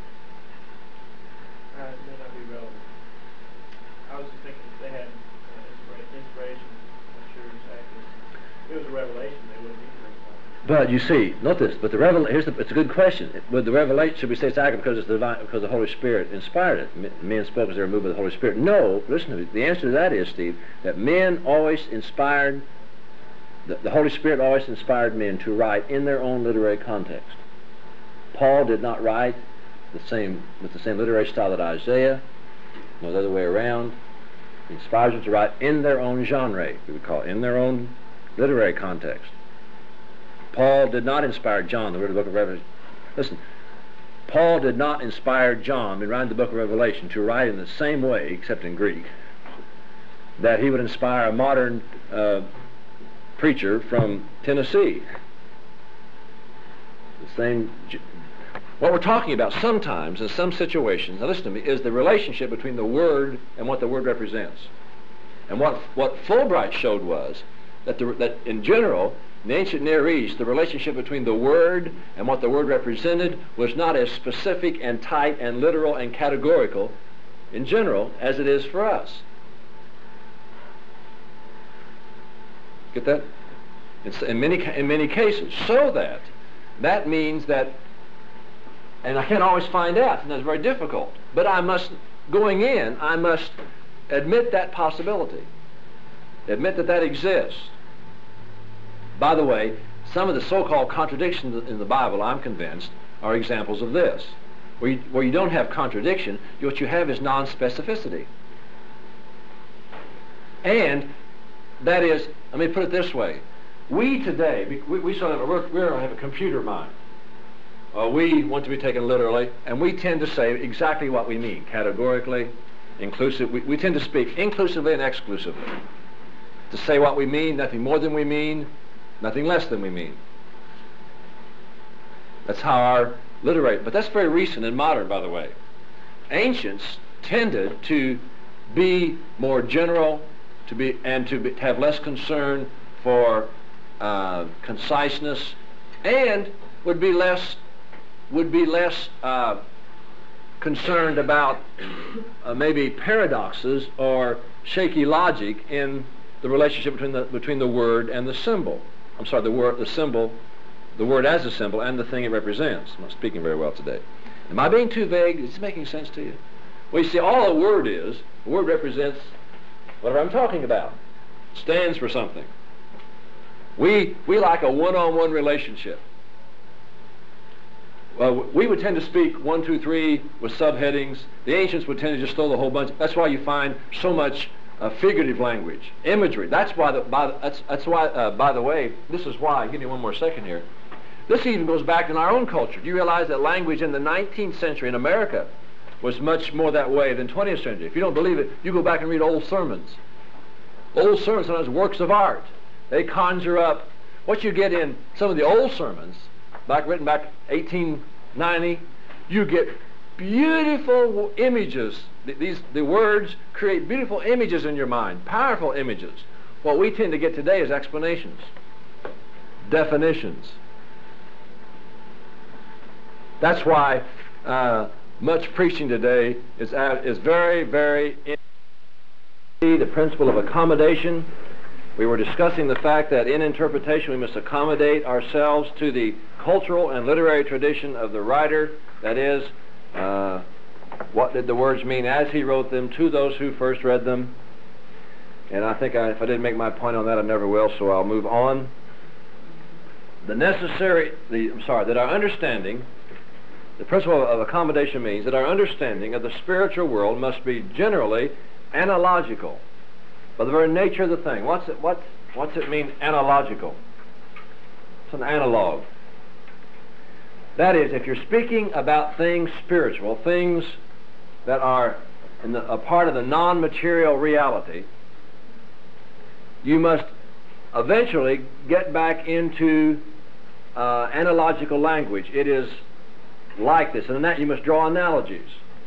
It may not be relevant. I was just thinking if they had inspiration, I'm sure exactly. If it was a revelation, they wouldn't need to write about it. But you see, note this. But it's a good question. Would the revelation, should we say it's accurate because it's divine, because the Holy Spirit inspired it? Men spoke as they were moved by the Holy Spirit. No. Listen to me. The answer to that is, Steve, that men always inspired. The Holy Spirit always inspired men to write in their own literary context. Paul did not write with the same literary style that Isaiah, no, the other way around. He inspires them to write in their own genre, we would call it, in their own literary context. Paul did not inspire John, the word of the book of Revelation. Listen, Paul did not inspire John in writing the book of Revelation to write in the same way, except in Greek, that he would inspire a modern preacher from Tennessee. The same. What we're talking about sometimes, in some situations, now listen to me, is the relationship between the Word and what the Word represents. And what Fulbright showed was that in general, in the ancient Near East, the relationship between the Word and what the Word represented was not as specific and tight and literal and categorical, in general, as it is for us. Get that? In many cases. So that means that, and I can't always find out, and that's very difficult, but I must admit that possibility. Admit that exists. By the way, some of the so-called contradictions in the Bible, I'm convinced, are examples of this. Where you don't have contradiction, what you have is non-specificity. And that is, let me put it this way. We today, we sort of have a computer mind. We want to be taken literally, and we tend to say exactly what we mean, categorically, inclusive. We tend to speak inclusively and exclusively. To say what we mean, nothing more than we mean, nothing less than we mean. That's how our literary, but that's very recent and modern, by the way. Ancients tended to be more general, to have less concern for conciseness, and would be less concerned about maybe paradoxes or shaky logic in the relationship between the word and the symbol. I'm sorry, the word as a symbol and the thing it represents. I'm not speaking very well today. Am I being too vague? Is this making sense to you? Well, you see, all a word is, the word represents whatever I'm talking about. It stands for something. We like a one-on-one relationship. We would tend to speak 1, 2, 3 with subheadings. The ancients would tend to just throw the whole bunch. That's why you find so much figurative language, imagery. That's why. That's why. By the way, this is why. Give me one more second here. This even goes back in our own culture. Do you realize that language in the 19th century in America was much more that way than 20th century? If you don't believe it, you go back and read old sermons. Old sermons, sometimes works of art. They conjure up what you get in some of the old sermons, written back 1890. You get beautiful images. The words create beautiful images in your mind, powerful images. What we tend to get today is explanations, definitions. That's why much preaching today is very, very the principle of accommodation. We were discussing the fact that in interpretation we must accommodate ourselves to the cultural and literary tradition of the writer. That is, what did the words mean as he wrote them to those who first read them? And I think if I didn't make my point on that, I never will, so I'll move on. That our understanding, the principle of accommodation means that our understanding of the spiritual world must be generally analogical, by the very nature of the thing. What's it mean, analogical? It's an analog. That is, if you're speaking about things spiritual, things that are a part of the non-material reality, you must eventually get back into analogical language. It is like this, and in that you must draw analogies.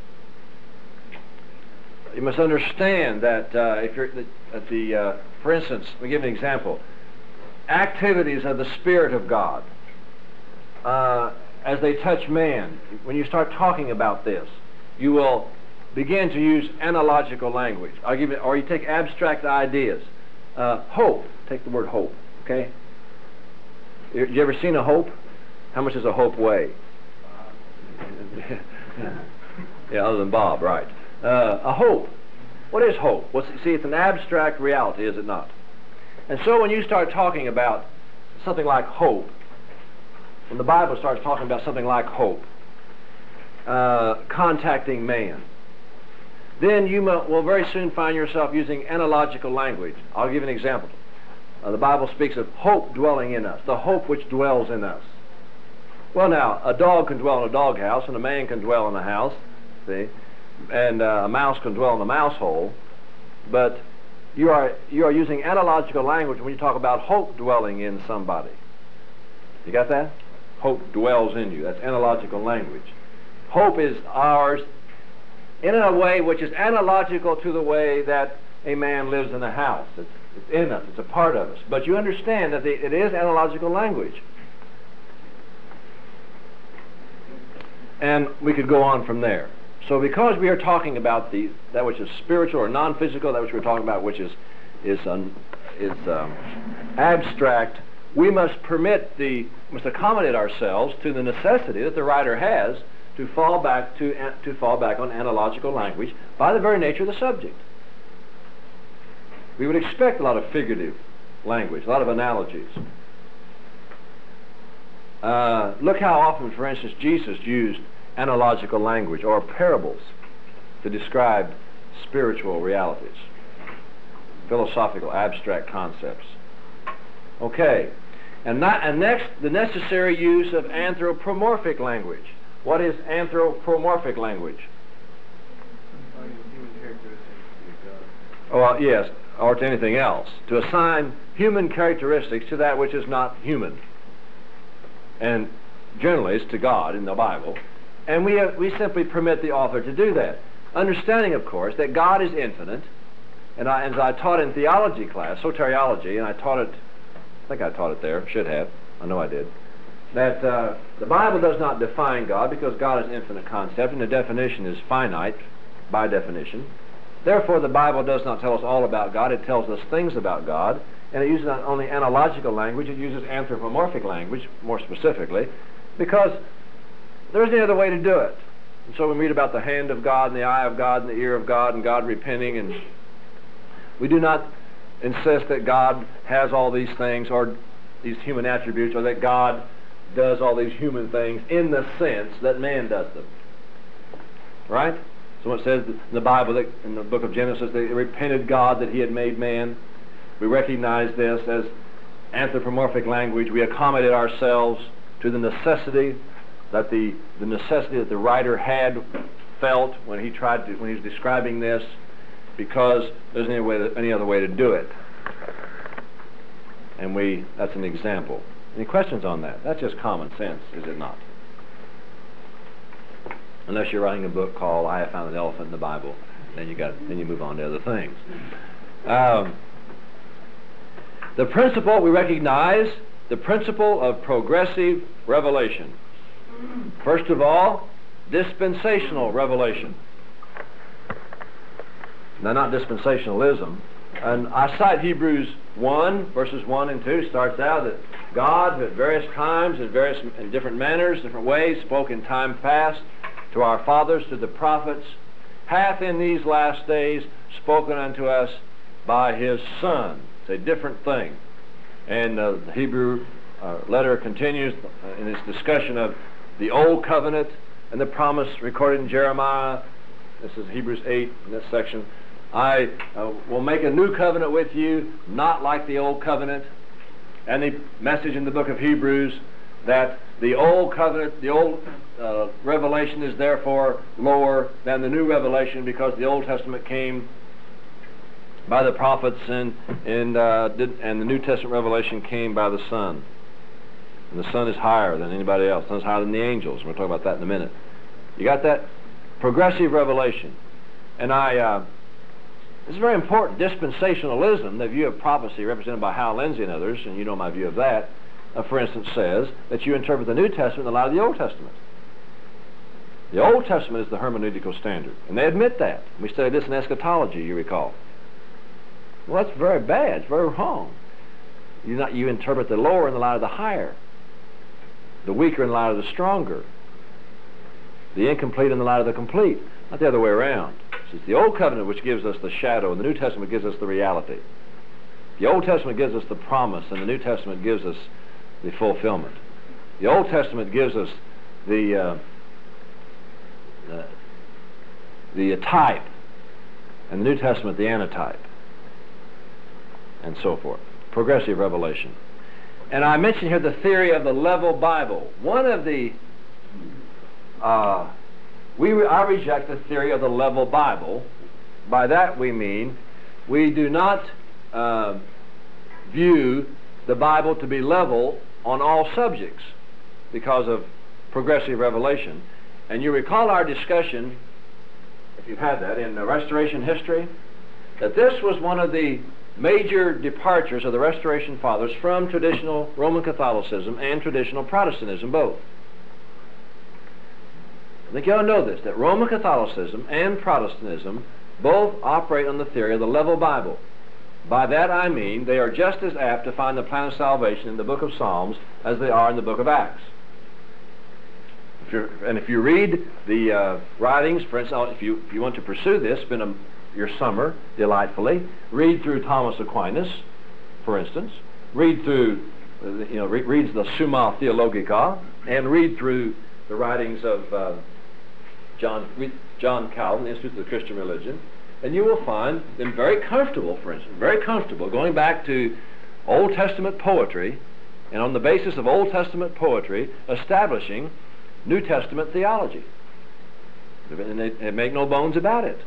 You must understand that if you're for instance, let me give an example. Activities of the Spirit of God, as they touch man, when you start talking about this, you will begin to use analogical language. Or you take abstract ideas. Hope. Take the word hope. Okay. You ever seen a hope? How much does a hope weigh? Yeah, other than Bob, right. A hope. What is hope? See, it's an abstract reality, is it not? And so when you start talking about something like hope, when the Bible starts talking about something like hope, contacting man, then you will very soon find yourself using analogical language. I'll give you an example. The Bible speaks of hope dwelling in us, the hope which dwells in us. Well now, a dog can dwell in a doghouse, and a man can dwell in a house, see? And a mouse can dwell in a mouse hole, but you are using analogical language when you talk about hope dwelling in somebody. You got that? Hope dwells in you. That's analogical language. Hope is ours in a way which is analogical to the way that a man lives in a house. It's in us. It's a part of us. But you understand that it is analogical language. And we could go on from there. So because we are talking about that which is spiritual or non-physical, that which we're talking about which is abstract, we must accommodate ourselves to the necessity that the writer has to fall back on analogical language by the very nature of the subject. We would expect a lot of figurative language, a lot of analogies. Look how often, for instance, Jesus used analogical language or parables to describe spiritual realities, philosophical, abstract concepts. Okay, and next, the necessary use of anthropomorphic language. What is anthropomorphic language? Oh, yes, or to anything else. To assign human characteristics to that which is not human. And generally it's to God in the Bible. And we simply permit the author to do that. Understanding, of course, that God is infinite. And as I taught in theology class, soteriology, and I think I taught it there, should have, I know I did, that the Bible does not define God because God is an infinite concept and the definition is finite by definition. Therefore, the Bible does not tell us all about God. It tells us things about God, and it uses not only analogical language, it uses anthropomorphic language, more specifically, because there isn't any other way to do it. And so we read about the hand of God and the eye of God and the ear of God and God repenting, and we do not insist that God has all these things or these human attributes, or that God does all these human things in the sense that man does them. Right? So it says in the Bible, that in the book of Genesis, they repented God that he had made man. We recognize this as anthropomorphic language. We accommodate ourselves to the necessity that the necessity that the writer had felt when he was describing this, because there's any other way to do it. And that's an example. Any questions on that? That's just common sense, is it not? Unless you're writing a book called "I Have Found an Elephant in the Bible," then you move on to other things. The principle we recognize, the principle of progressive revelation. First of all, dispensational revelation. Now, not dispensationalism. And I cite Hebrews 1, verses 1 and 2, starts out that God, at various times, in different manners, different ways, spoke in time past to our fathers, to the prophets, hath in these last days spoken unto us by his Son. It's a different thing. And the Hebrew letter continues in its discussion of the Old Covenant and the promise recorded in Jeremiah. This is Hebrews 8 in this section. I will make a new covenant with you, not like the old covenant. And the message in the book of Hebrews that the old covenant, the old revelation is therefore lower than the new revelation, because the Old Testament came by the prophets and the New Testament revelation came by the Son. And the Son is higher than anybody else. The Son is higher than the angels. We'll talk about that in a minute. You got that? Progressive revelation. And this is very important. Dispensationalism, the view of prophecy represented by Hal Lindsey and others, and you know my view of that, for instance, says that you interpret the New Testament in the light of the Old Testament. The Old Testament is the hermeneutical standard, and they admit that. We studied this in eschatology, you recall. Well, that's very bad. It's very wrong. You interpret the lower in the light of the higher, the weaker in the light of the stronger, the incomplete in the light of the complete, not the other way around. It's the Old Covenant which gives us the shadow, and the New Testament gives us the reality. The Old Testament gives us the promise, and the New Testament gives us the fulfillment. The Old Testament gives us the type, and the New Testament the antitype, and so forth. Progressive revelation. And I mentioned here the theory of the level Bible. One of the I reject the theory of the level Bible. By that we mean we do not view the Bible to be level on all subjects because of progressive revelation. And you recall our discussion, if you've had that, in the Restoration history, that this was one of the major departures of the Restoration Fathers from traditional Roman Catholicism and traditional Protestantism both. I think you ought to know this, that Roman Catholicism and Protestantism both operate on the theory of the level Bible. By that I mean they are just as apt to find the plan of salvation in the book of Psalms as they are in the book of Acts. If you read the writings, for instance, if you want to pursue this, spend your summer delightfully, read through Thomas Aquinas, for instance, read through, read the Summa Theologica, and read through the writings of John Calvin, the Institute of the Christian Religion, and you will find them very comfortable, for instance, very comfortable going back to Old Testament poetry, and on the basis of Old Testament poetry, establishing New Testament theology. And they make no bones about it.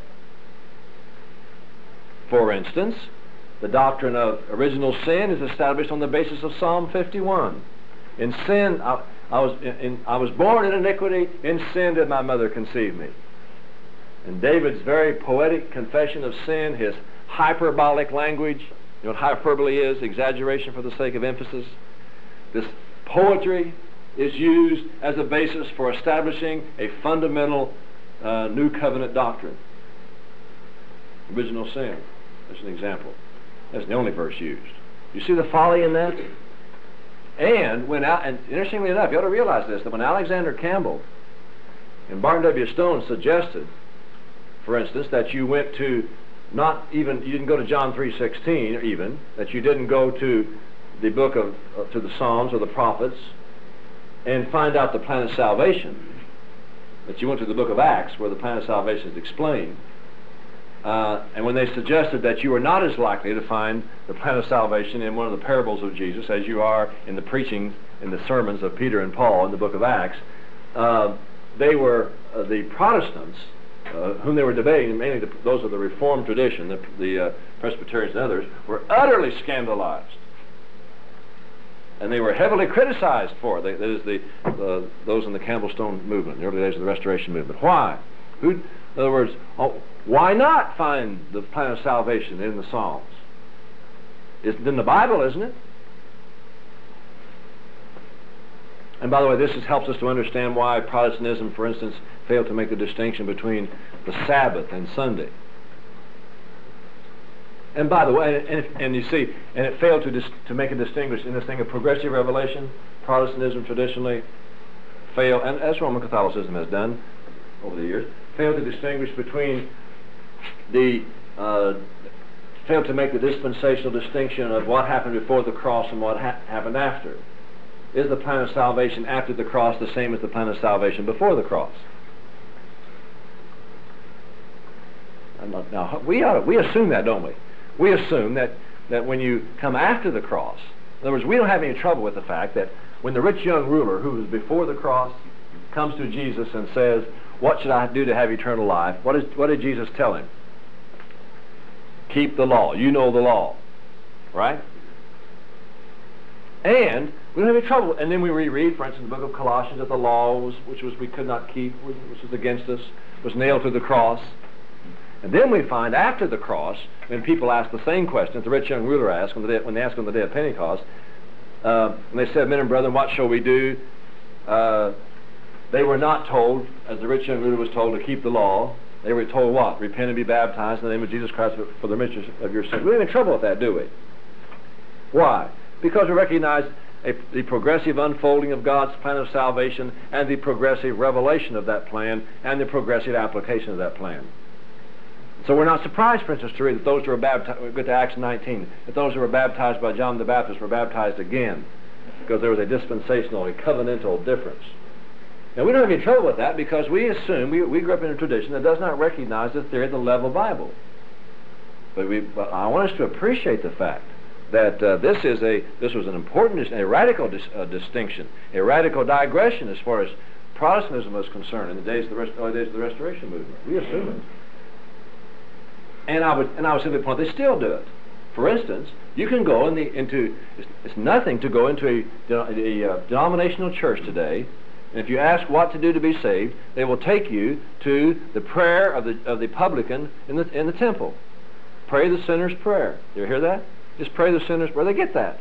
For instance, the doctrine of original sin is established on the basis of Psalm 51. In sin, I was born in iniquity, in sin did my mother conceive me. And David's very poetic confession of sin, his hyperbolic language, you know what hyperbole is? Exaggeration for the sake of emphasis. This poetry is used as a basis for establishing a fundamental New Covenant doctrine. Original sin. That's an example. That's the only verse used. You see the folly in that? And interestingly enough, you ought to realize this, that when Alexander Campbell and Barton W. Stone suggested, for instance, that you went to you didn't go to John 3:16 even, that you didn't go to the book to the Psalms or the prophets, and find out the plan of salvation, that you went to the book of Acts where the plan of salvation is explained, and when they suggested that you are not as likely to find the plan of salvation in one of the parables of Jesus as you are in the preaching, in the sermons of Peter and Paul in the book of Acts, they were, the Protestants, whom they were debating, mainly those of the Reformed tradition, the Presbyterians and others, were utterly scandalized. And they were heavily criticized for it. That is, those in the Campbell-Stone movement, the early days of the Restoration movement. Why? In other words, why not find the plan of salvation in the Psalms? It's in the Bible, isn't it? And by the way, this helps us to understand why Protestantism, for instance, failed to make the distinction between the Sabbath and Sunday. And by the way, and you see, and it failed to make a distinguish in this thing of progressive revelation. Protestantism traditionally failed, and as Roman Catholicism has done over the years, failed to distinguish between failed to make the dispensational distinction of what happened before the cross and what happened after. Is the plan of salvation after the cross the same as the plan of salvation before the cross? Now, we assume that, don't we? We assume that when you come after the cross, in other words, we don't have any trouble with the fact that when the rich young ruler who was before the cross comes to Jesus and says, "What should I do to have eternal life?" What did Jesus tell him? Keep the law. You know the law, right? And we don't have any trouble. And then we reread, for instance, in the book of Colossians, that the law which we could not keep, which was against us, was nailed to the cross. And then we find after the cross, when people ask the same question that the rich young ruler asked when they asked on the day of Pentecost, and they said, "Men and brethren, what shall we do?" They were not told, as the rich young ruler was told, to keep the law. They were told what? Repent and be baptized in the name of Jesus Christ for the remission of your sins. We don't have any trouble with that, do we? Why? Because we recognize the progressive unfolding of God's plan of salvation and the progressive revelation of that plan and the progressive application of that plan. So we're not surprised, for instance, to read that those who were baptized, we get to Acts 19, that those who were baptized by John the Baptist were baptized again, because there was a dispensational, a covenantal difference. Now, we don't have any trouble with that because we assume, we grew up in a tradition that does not recognize the theory of the level Bible. But I want us to appreciate the fact that this was an important, a radical distinction, a radical digression as far as Protestantism was concerned in the early days of the Restoration movement. We assume it. And I would simply point, they still do it. For instance, you can go it's nothing to go into a denominational church today, and if you ask what to do to be saved, they will take you to the prayer of the publican in the temple. Pray the sinner's prayer. You ever hear that? Just pray the sinner's prayer. They get that.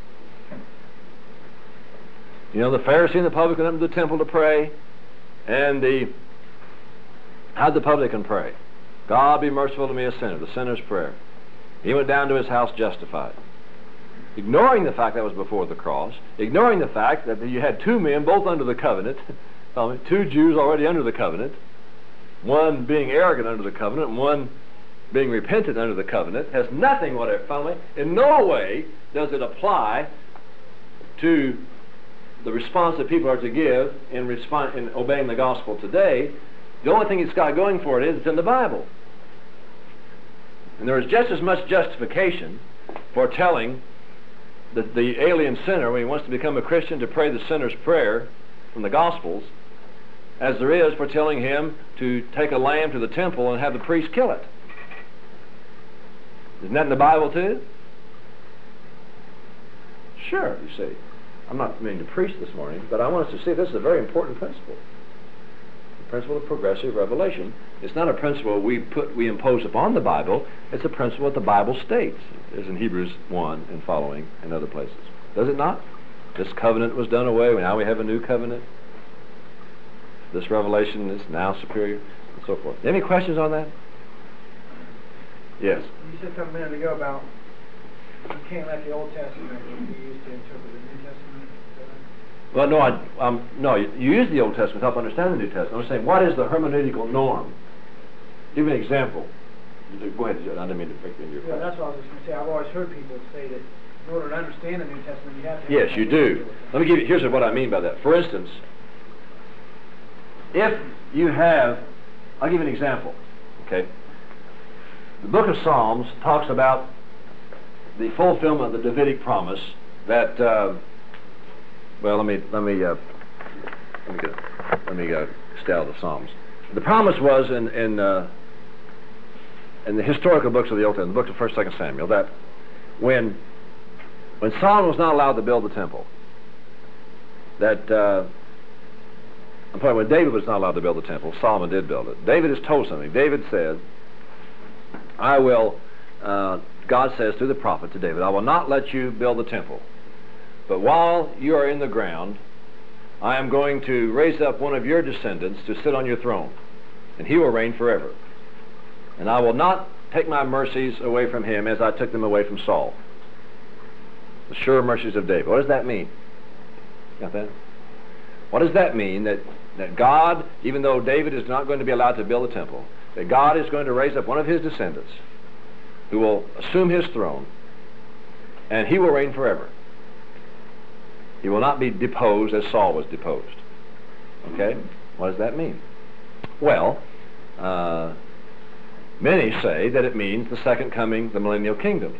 You know, the Pharisee and the publican up to the temple to pray, and how'd the publican pray? God be merciful to me, a sinner, the sinner's prayer. He went down to his house justified. Ignoring the fact that was before the cross, ignoring the fact that you had two men both under the covenant, two Jews already under the covenant, one being arrogant under the covenant, and one being repentant under the covenant, has nothing whatever, finally, in no way does it apply to the response that people are to give in obeying the gospel today. The only thing it's got going for it is it's in the Bible. And there is just as much justification for telling the alien sinner, when he wants to become a Christian, to pray the sinner's prayer from the Gospels, as there is for telling him to take a lamb to the temple and have the priest kill it. Isn't that in the Bible too? Sure, you see. I'm not meaning to preach this morning, but I want us to see this is a very important principle. The principle of progressive revelation. It's not a principle we impose upon the Bible. It's a principle that the Bible states, as in Hebrews 1 and following and other places. Does it not? This covenant was done away. Now we have a new covenant. This revelation is now superior, and so forth. Any questions on that? Yes. You said something a minute ago about you can't let the Old Testament be used to interpret the New Testament. Well, no, you use the Old Testament to help understand the New Testament. I'm saying, what is the hermeneutical norm? Give me an example. Go ahead, John. I didn't mean to break in your question. Yeah, that's what I was just going to say. I've always heard people say that In order to understand the New Testament, you have to... Yes, you do. Let me give you, here's what I mean by that. For instance, if you have, I'll give you an example, okay? The book of Psalms talks about the fulfillment of the Davidic promise that, well, let me stay out of the Psalms. The promise was in the historical books of the Old Testament, the books of 1st, 2nd Samuel, that when Solomon was not allowed to build the temple, when David was not allowed to build the temple, Solomon did build it. David is told something. David said, God says through the prophet to David, I will not let you build the temple, but while you are in the ground, I am going to raise up one of your descendants to sit on your throne, and he will reign forever. And I will not take my mercies away from him as I took them away from Saul. The sure mercies of David. What does that mean? Got that? What does that mean? That God, even though David is not going to be allowed to build a temple, that God is going to raise up one of his descendants who will assume his throne, and he will reign forever. He will not be deposed as Saul was deposed. Okay? What does that mean? Well, many say that it means the second coming, the millennial kingdom.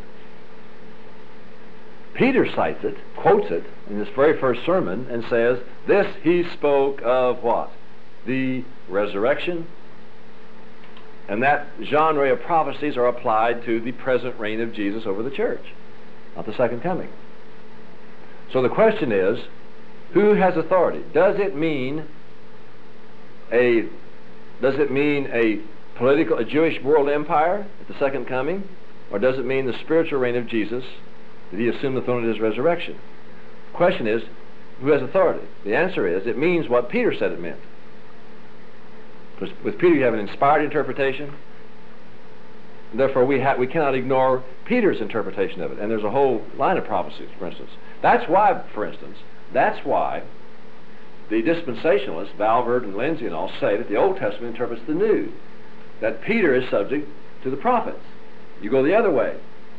Peter cites it, quotes it in his very first sermon, and says, this he spoke of what? The resurrection. And that genre of prophecies are applied to the present reign of Jesus over the church, not the second coming. So the question is, who has authority? Does it mean a Jewish world empire at the second coming, or does it mean the spiritual reign of Jesus, that he assumed the throne at his resurrection? The question is, who has authority? The answer is, it means what Peter said it meant. Because with Peter you have an inspired interpretation. Therefore we cannot ignore Peter's interpretation of it. And there's a whole line of prophecies, for instance. That's why the dispensationalists, Valverde and Lindsay and all, say that the Old Testament interprets the New. That Peter is subject to the prophets. You go the other way.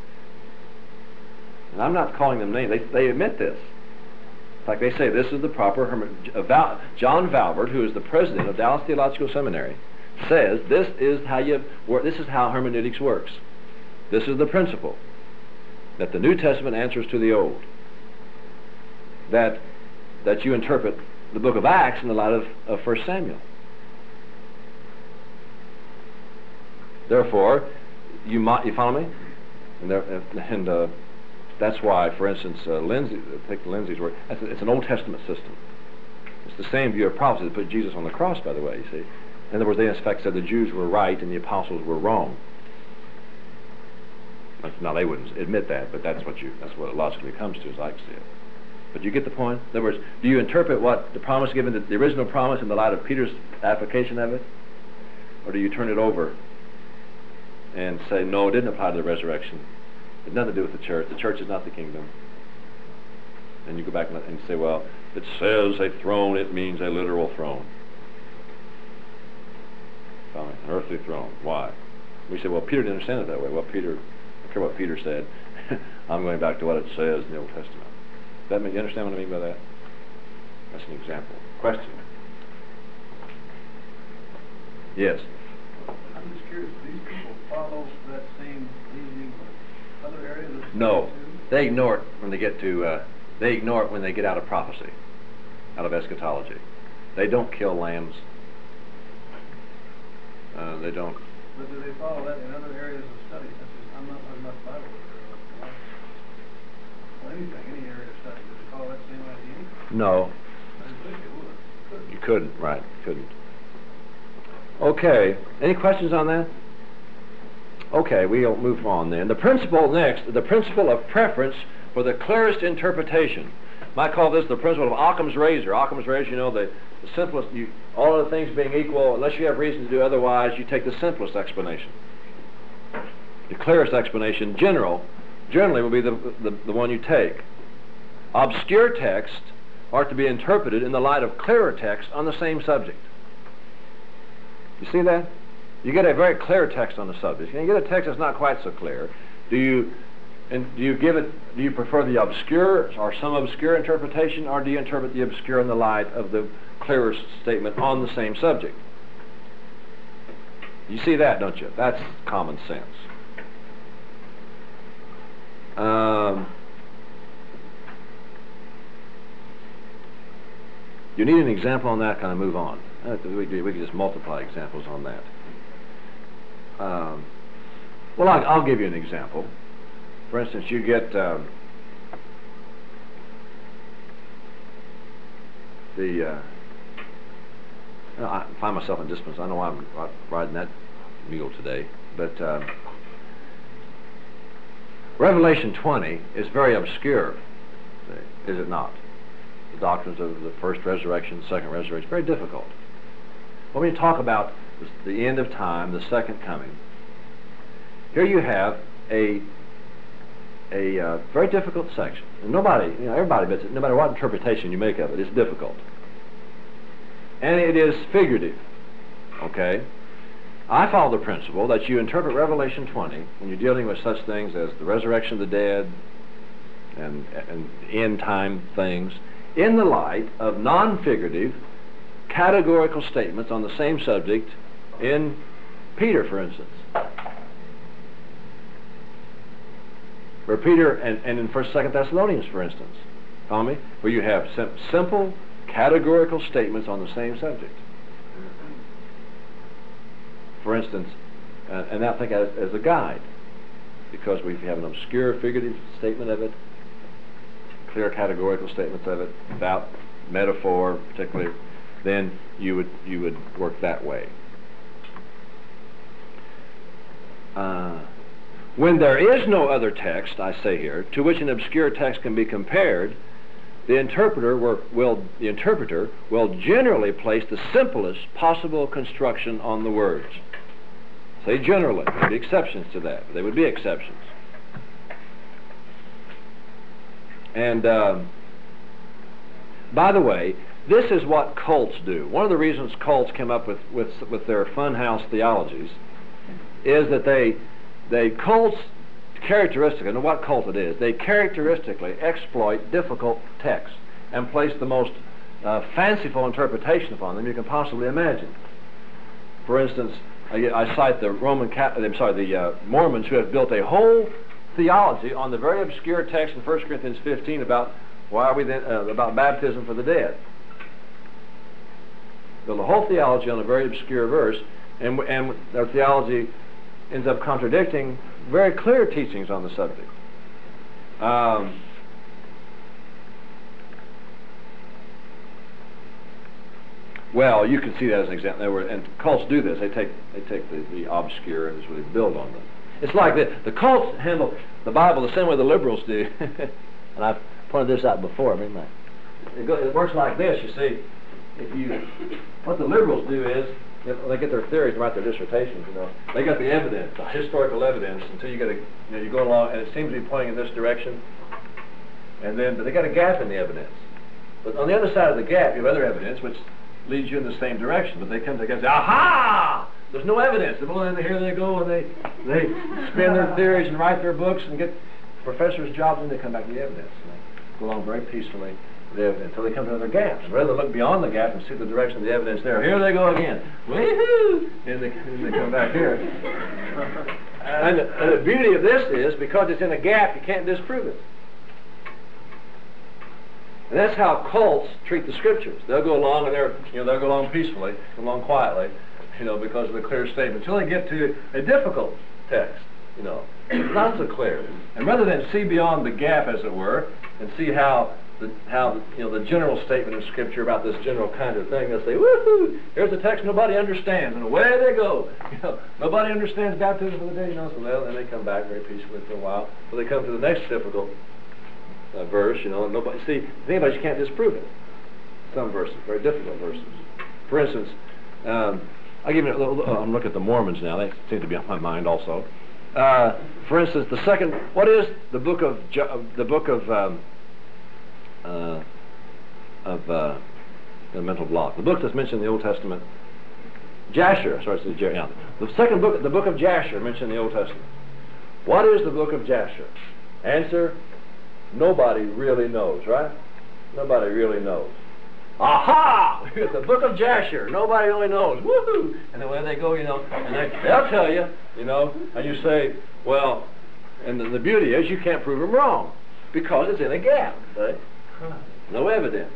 And I'm not calling them names. They admit this. In fact, they say this is the proper John Valverde, who is the president of Dallas Theological Seminary, says this is how hermeneutics works. This is the principle, that the New Testament answers to the Old. That you interpret the book of Acts in the light of 1 Samuel. Therefore, you follow me? And that's why, for instance, take Lindsay's word, it's an Old Testament system. It's the same view of prophecy that put Jesus on the cross, by the way, you see. In other words, they in fact said the Jews were right and the apostles were wrong. Now, they wouldn't admit that, but that's what it logically comes to, as I see it. But you get the point? In other words, do you interpret what the promise given, the original promise, in the light of Peter's application of it? Or do you turn it over and say, no, it didn't apply to the resurrection. It had nothing to do with the church. The church is not the kingdom. And you go back and say, well, it says a throne, it means a literal throne. An earthly throne. Why? We say, well, Peter didn't understand it that way. Well, I don't care what Peter said. I'm going back to what it says in the Old Testament. You understand what I mean by that? That's an example. Question? Yes? I'm just curious, do these people follow that same reasoning with other areas? No. They ignore it when they get out of prophecy, out of eschatology. They don't kill lambs. They don't. But do they follow that in other areas of study? I'm not talking about the Bible. Well, any area of study. Do they follow that same idea? No. I didn't think they would. You couldn't, right? Couldn't. Okay. Any questions on that? Okay, we'll move on then. The principle next, the principle of preference for the clearest interpretation. I call this the principle of Occam's razor. Occam's razor, you know, the simplest, all of the things being equal, unless you have reason to do otherwise, you take the simplest explanation. The clearest explanation, generally will be the one you take. Obscure texts are to be interpreted in the light of clearer texts on the same subject. You see that? You get a very clear text on the subject. You get a text that's not quite so clear. Do And do you prefer the obscure or some obscure interpretation, or do you interpret the obscure in the light of the clearest statement on the same subject? You see that, don't you? That's common sense. You need an example on that, kind of move on. We could just multiply examples on that. Well, I'll give you an example. For instance, you get I find myself in disciplines. I know why I'm riding that mule today, but Revelation 20 is very obscure, is it not? The doctrines of the first resurrection, second resurrection, very difficult. When we talk about the end of time, the second coming, here you have a very difficult section. And everybody admits it, no matter what interpretation you make of it, it's difficult. And it is figurative, okay? I follow the principle that you interpret Revelation 20 when you're dealing with such things as the resurrection of the dead and end time things in the light of non-figurative categorical statements on the same subject in Peter, for instance. Where Peter, and in 1st, 2nd Thessalonians, for instance, follow me? Where you have simple categorical statements on the same subject. For instance, and I think as a guide, because we have an obscure figurative statement of it, clear categorical statements of it, without metaphor particularly, then you would work that way. When there is no other text, I say here, to which an obscure text can be compared, the interpreter will generally place the simplest possible construction on the words. Say generally. There would be exceptions to that. There would be exceptions. And by the way, this is what cults do. One of the reasons cults came up with their funhouse theologies is that cults characteristically, and what cult it is, they characteristically exploit difficult texts and place the most fanciful interpretation upon them you can possibly imagine. For instance, I cite the Mormons, who have built a whole theology on the very obscure text in 1 Corinthians 15 about about baptism for the dead. Built a whole theology on a very obscure verse, and their theology ends up contradicting very clear teachings on the subject. Well, you can see that as an example. And cults do this. They take the obscure and really build on them. It's like the cults handle the Bible the same way the liberals do. And I've pointed this out before. It works like this. You see, what the liberals do is, they get their theories and write their dissertations. They got the evidence, the historical evidence, until you go along, and it seems to be pointing in this direction. And then, but they got a gap in the evidence. But on the other side of the gap, you have other evidence which leads you in the same direction. But they come together and say, "Aha! There's no evidence." And here they go, and they spin their theories and write their books and get professors' jobs, and they come back to the evidence. And they go along very peacefully with the evidence until they come to other gaps. And rather than look beyond the gap and see the direction of the evidence there, here they go again. Woohoo! And they come back here. And the beauty of this is, because it's in a gap, you can't disprove it. And that's how cults treat the Scriptures. They'll go along and they'll go along peacefully, go along quietly, because of the clear statement, until they get to a difficult text, not so clear. And rather than see beyond the gap, as it were, and see how the general statement of Scripture about this general kind of thing, they'll say, "Woohoo! Here's a text nobody understands," and away they go. Nobody understands baptism for the dead, so then they come back very peacefully for a while, so they come to the next difficult verse, and nobody, see, the thing about it, you can't disprove it. Some verses, very difficult verses. For instance, I'll give you I'm looking at the Mormons now. They seem to be on my mind also. For instance, what is the book of the mental block? The book that's mentioned in the Old Testament, Jasher. The second book, the book of Jasher, mentioned in the Old Testament. What is the book of Jasher? Answer, nobody really knows, right? Nobody really knows. Aha! The book of Jasher. Nobody really knows. Woohoo! And then when they go, and they'll tell you, and you say, well, and the beauty is you can't prove them wrong because it's in a gap. See? No evidence.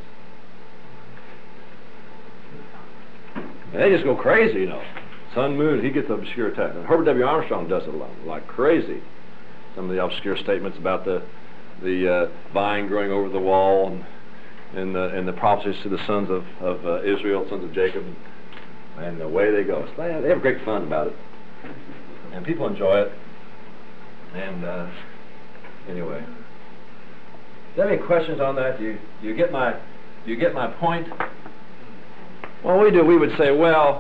And they just go crazy, Sun, moon, he gets obscure text. And Herbert W. Armstrong does it a lot, like crazy. Some of the obscure statements about the vine growing over the wall and the prophecies to the sons of Israel, sons of Jacob, and away they go. So they have great fun about it, and people enjoy it. And anyway, do you have any questions on that? Do you get my point? Well, we would say,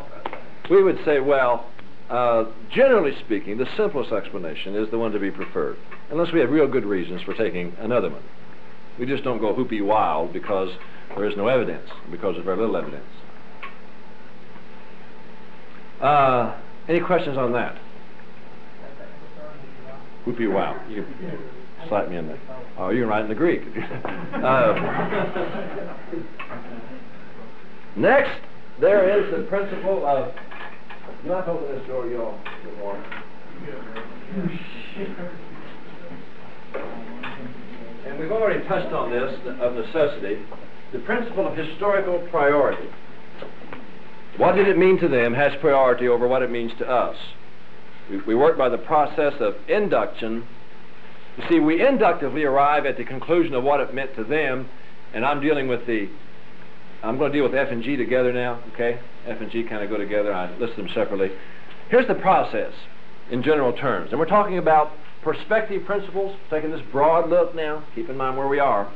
generally speaking, the simplest explanation is the one to be preferred, unless we have real good reasons for taking another one. We just don't go whoopee wild because there is no evidence, because there's very little evidence. Any questions on that? Whoopee wild. You can slap me in there. Oh, you can write in the Greek. Next, there is the principle of... Do not open this door, y'all. Good morning. And we've already touched on this, of necessity, the principle of historical priority. What did it mean to them has priority over what it means to us. We work by the process of induction. You see, we inductively arrive at the conclusion of what it meant to them, and I'm going to deal with F and G together now, okay? F and G kind of go together. I list them separately. Here's the process in general terms. And we're talking about perspective principles, taking this broad look now. Keep in mind where we are.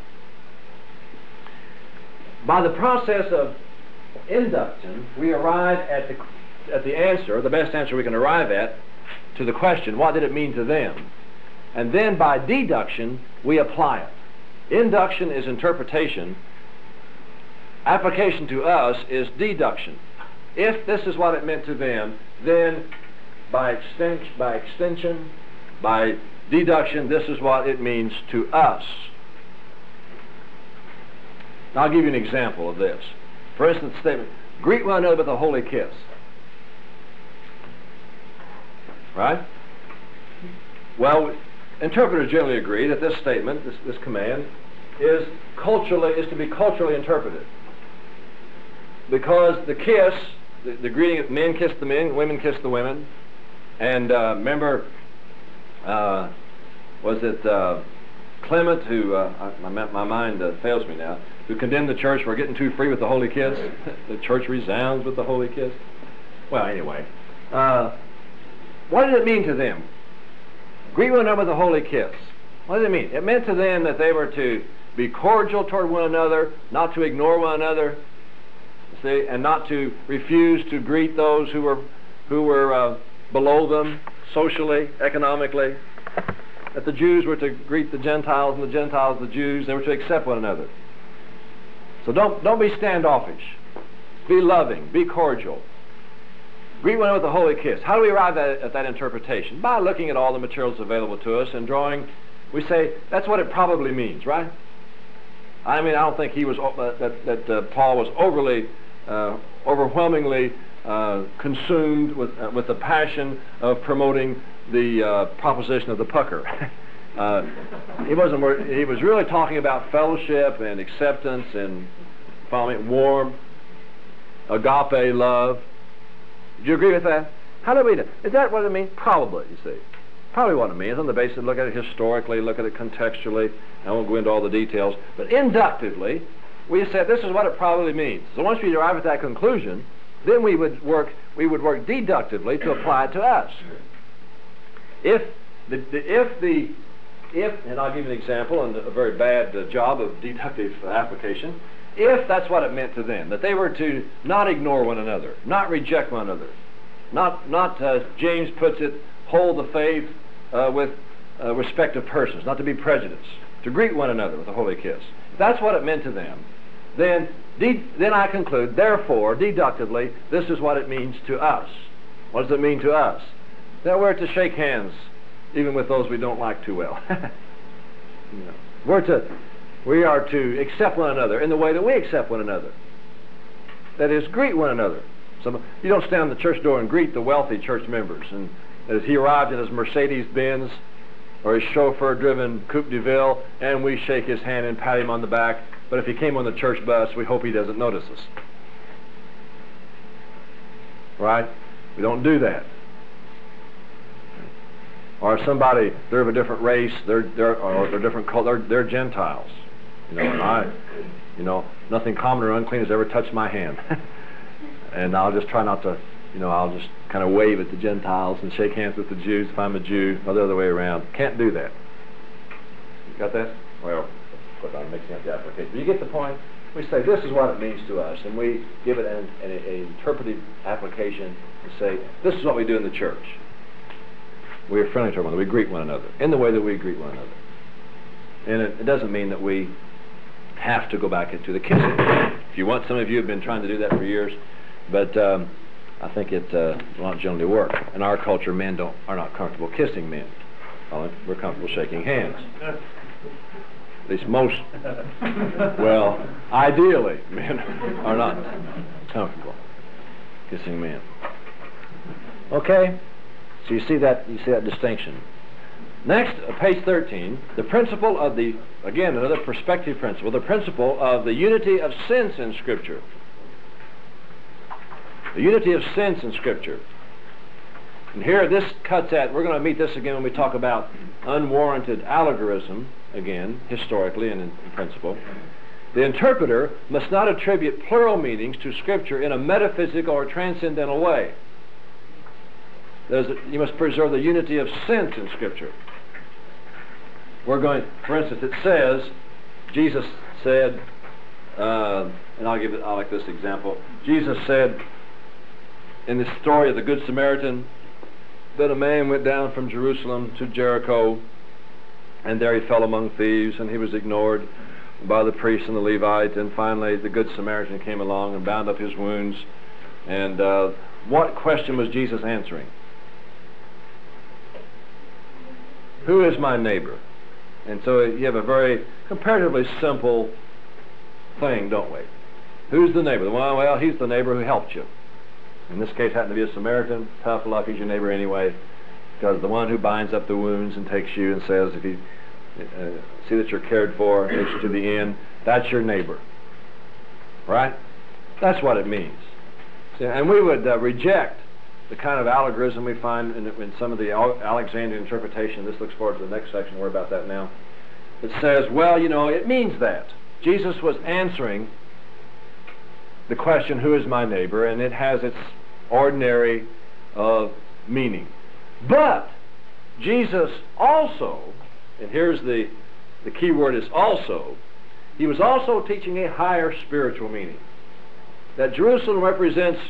By the process of induction, we arrive at the answer, the best answer we can arrive at, to the question, what did it mean to them? And then by deduction, we apply it. Induction is interpretation. Application to us is deduction. If this is what it meant to them, then by extension, by deduction, this is what it means to us. Now, I'll give you an example of this. For instance, the statement, greet one another with a holy kiss. Right? Well, interpreters generally agree that this statement, this command, is to be culturally interpreted. Because the kiss, the greeting, men kiss the men, women kiss the women. And remember, was it Clement who, my mind fails me now, who condemned the church for getting too free with the holy kiss? The church resounds with the holy kiss. Well, anyway, what did it mean to them? Greet one another with a holy kiss. What did it mean? It meant to them that they were to be cordial toward one another, not to ignore one another, see, and not to refuse to greet those who were below them socially, economically. That the Jews were to greet the Gentiles and the Gentiles the Jews. They were to accept one another. So don't be standoffish. Be loving. Be cordial. Greet one another with a holy kiss. How do we arrive at that interpretation? By looking at all the materials available to us and drawing. We say that's what it probably means, right? I mean, I don't think he was that Paul was overwhelmingly consumed with the passion of promoting the proposition of the pucker. He was really talking about fellowship and acceptance and warm agape love. Do you agree with that? How do we do? Is that what it means? Probably, you see. Probably what it means on the basis of look at it historically, look at it contextually. I won't go into all the details, but inductively, we said this is what it probably means. So once we arrive at that conclusion, then we would work deductively to apply it to us. If, and I'll give you an example, and a very bad job of deductive application, if that's what it meant to them, that they were to not ignore one another, not reject one another, not as James puts it, hold the faith with respect of persons, not to be prejudiced, to greet one another with a holy kiss. If that's what it meant to them, then I conclude, therefore, deductively, this is what it means to us. What does it mean to us? That we're to shake hands, even with those we don't like too well. You know, we are to accept one another in the way that we accept one another. That is, greet one another. You don't stand in the church door and greet the wealthy church members, and as he arrived in his Mercedes-Benz or his chauffeur-driven Coupe de Ville, and we shake his hand and pat him on the back. But if he came on the church bus, we hope he doesn't notice us. Right? We don't do that. Or somebody, they're of a different race, they're different color, they're Gentiles. You know, and nothing common or unclean has ever touched my hand. And I'll just try not to, I'll just kind of wave at the Gentiles and shake hands with the Jews if I'm a Jew, or the other way around. Can't do that. You got that? Well, but I'm mixing up the application. But you get the point? We say this is what it means to us, and we give it an interpretive application and say this is what we do in the church. We are friendly to one another. We greet one another in the way that we greet one another. And it doesn't mean that we have to go back into the kissing. If you want, some of you have been trying to do that for years, but I think it won't generally work. In our culture, men are not comfortable kissing men. We're comfortable shaking hands. At least most, well, ideally, men are not comfortable kissing men. Okay, so you see that distinction. Next, page 13, the principle of again, another perspective principle, the principle of the unity of sense in Scripture. The unity of sense in Scripture. And here this cuts at, we're going to meet this again when we talk about unwarranted allegorism, again, historically and in principle. The interpreter must not attribute plural meanings to Scripture in a metaphysical or transcendental way. You must preserve the unity of sense in Scripture. For instance, it says, Jesus said, and I like this example. Jesus said in the story of the Good Samaritan that a man went down from Jerusalem to Jericho, and there he fell among thieves, and he was ignored by the priest and the Levite, and finally the Good Samaritan came along and bound up his wounds. And what question was Jesus answering? Who is my neighbor? And so you have a very comparatively simple thing, don't we? Who's the neighbor? Well, he's the neighbor who helped you. In this case, happened to be a Samaritan. Tough luck, he's your neighbor anyway, because the one who binds up the wounds and takes you and says, if you see that you're cared for, takes you to the inn, that's your neighbor. Right? That's what it means. See, and we would reject the kind of allegorism we find in some of the Alexandrian interpretation. This looks forward to the next section. We're about that now. It says, well, it means that. Jesus was answering the question, who is my neighbor? And it has its ordinary meaning. But Jesus also, and here's the key word is also, he was also teaching a higher spiritual meaning. That Jerusalem represents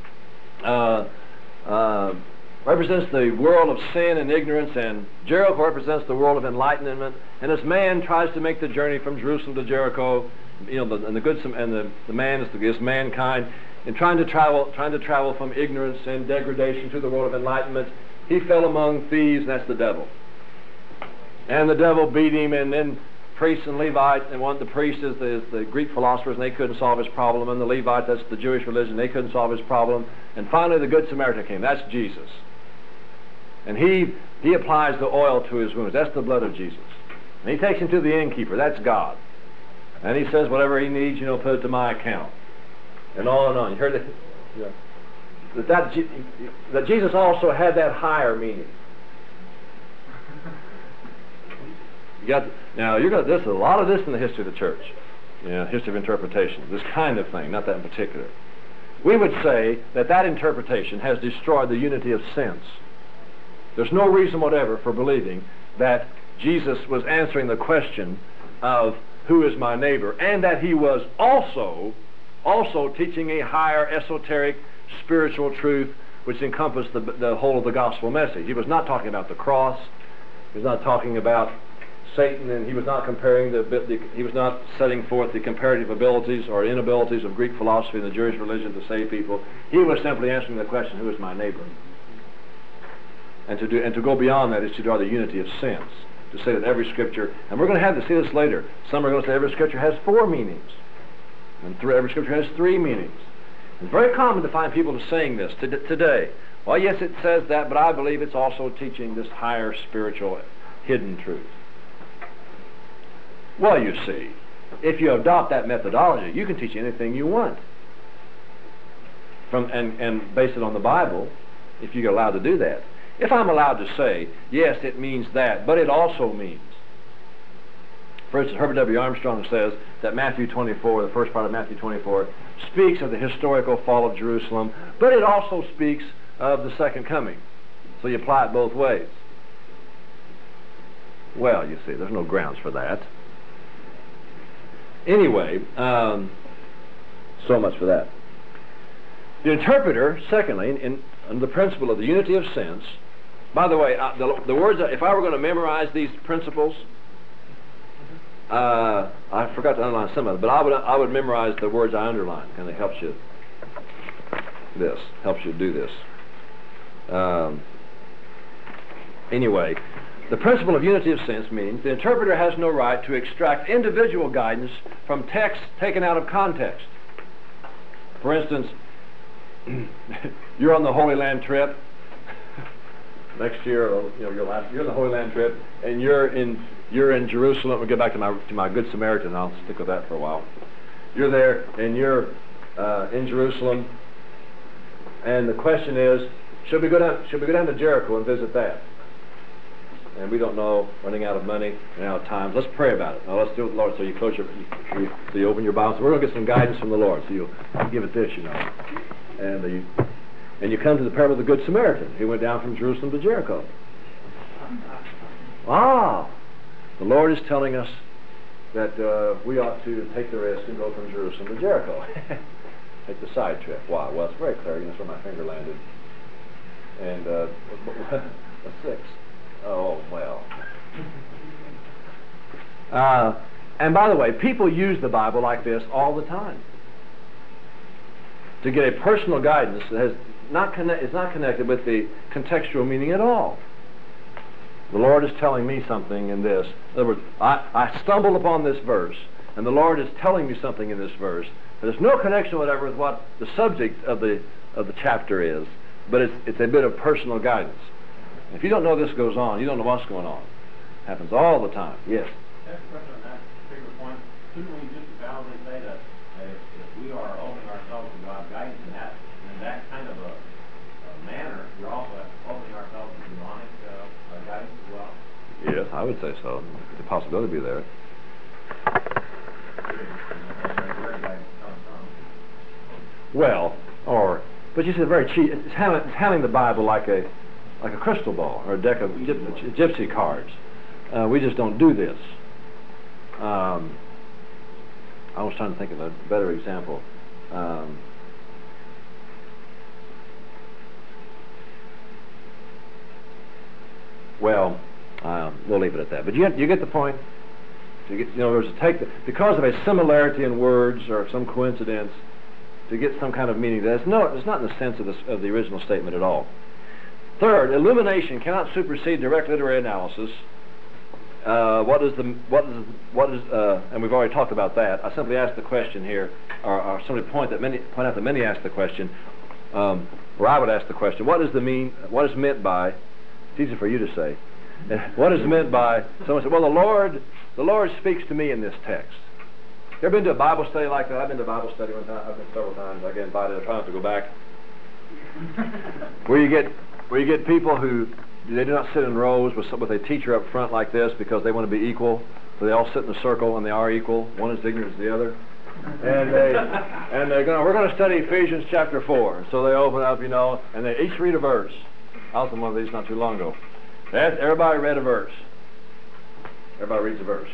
the world of sin and ignorance, and Jericho represents the world of enlightenment. And as man tries to make the journey from Jerusalem to Jericho, the man is mankind, and trying to travel from ignorance and degradation to the world of enlightenment, he fell among thieves, and that's the devil. And the devil beat him, and then priests and Levites, and the priest is the Greek philosophers, and they couldn't solve his problem, and the Levite, that's the Jewish religion, they couldn't solve his problem, and finally the Good Samaritan came. That's Jesus. And he applies the oil to his wounds. That's the blood of Jesus. And he takes him to the innkeeper. That's God. And he says whatever he needs, put it to my account. And on and on. You heard it? Yeah. That Jesus also had that higher meaning. There's a lot of this in the history of the church. History of interpretation. This kind of thing, not that in particular. We would say that interpretation has destroyed the unity of sense. There's no reason whatever for believing that Jesus was answering the question of who is my neighbor, and that he was also teaching a higher esoteric spiritual truth which encompassed the whole of the gospel message. He was not talking about the cross. He was not talking about Satan, and he was not he was not setting forth the comparative abilities or inabilities of Greek philosophy and the Jewish religion to save people. He was simply answering the question, who is my neighbor? And to go beyond that is to draw the unity of sense. to say that every Scripture, and we're going to have to see this later, some are going to say every Scripture has 4 meanings, and every Scripture has 3 meanings. It's very common to find people saying this today. Well, yes, it says that, but I believe it's also teaching this higher spiritual hidden truth. Well, you see, if you adopt that methodology, you can teach anything you want. And base it on the Bible, if you're allowed to do that. If I'm allowed to say, yes, it means that, but it also means. For instance, Herbert W. Armstrong says that Matthew 24, the first part of Matthew 24, speaks of the historical fall of Jerusalem, but it also speaks of the second coming. So you apply it both ways. Well, you see, there's no grounds for that. Anyway, so much for that. The interpreter, secondly, in the principle of the unity of sense. By the way, the words, if I were going to memorize these principles, I forgot to underline some of them, but I would memorize the words I underline, and it helps you do this. Anyway, the principle of unity of sense means the interpreter has no right to extract individual guidance from texts taken out of context. For instance, you're on the Holy Land trip next year, or you're on the Holy Land trip, and you're in Jerusalem. We'll get back to my Good Samaritan. I'll stick with that for a while. You're there, and you're in Jerusalem, and the question is, should we go down to Jericho and visit that? And we don't know, running out of money and out of time. Let's pray about it. Now let's do it, Lord. So you close so you open your Bible. So we're going to get some guidance from the Lord. So you give it this, and you come to the parable of the Good Samaritan. He went down from Jerusalem to Jericho. The Lord is telling us that we ought to take the risk and go from Jerusalem to Jericho. Take the side trip. Why? Well, it's very clear. That's where my finger landed. And a 6. Oh, well. And by the way, people use the Bible like this all the time to get a personal guidance that is not connected with the contextual meaning at all. The Lord is telling me something in this. In other words, I stumbled upon this verse, and the Lord is telling me something in this verse. There's no connection whatever with what the subject of the chapter is, but it's a bit of personal guidance. If you don't know this goes on, you don't know what's going on. It happens all the time. Yes? That's a question on that particular point. Shouldn't we just validly say that if we are opening ourselves to God's guidance in that kind of a manner, we're also opening ourselves to demonic guidance as well? Yes, I would say so. The possibility be there. Well, but you said very cheap. It's handling the Bible like a crystal ball or a deck of gypsy cards. We just don't do this. I was trying to think of a better example. We'll leave it at that. But you get the point. Because of a similarity in words or some coincidence, to get some kind of meaning. It's not in the sense of the original statement at all. Third, illumination cannot supersede direct literary analysis. And we've already talked about that. I simply asked the question here, or somebody point out that many asked the question, or I would ask the question: what is meant by? It's easy for you to say. What is meant by? Someone said, "Well, the Lord speaks to me in this text." You ever been to a Bible study like that? I've been to a Bible study one time. I've been several times. I get invited. I try not to go back. Where you get people who they do not sit in rows with a teacher up front like this because they want to be equal. So they all sit in a circle and they are equal. One is ignorant as the other. And we're going to study Ephesians chapter 4. So they open up, and they each read a verse. I was in one of these not too long ago. Everybody read a verse. Everybody reads a verse,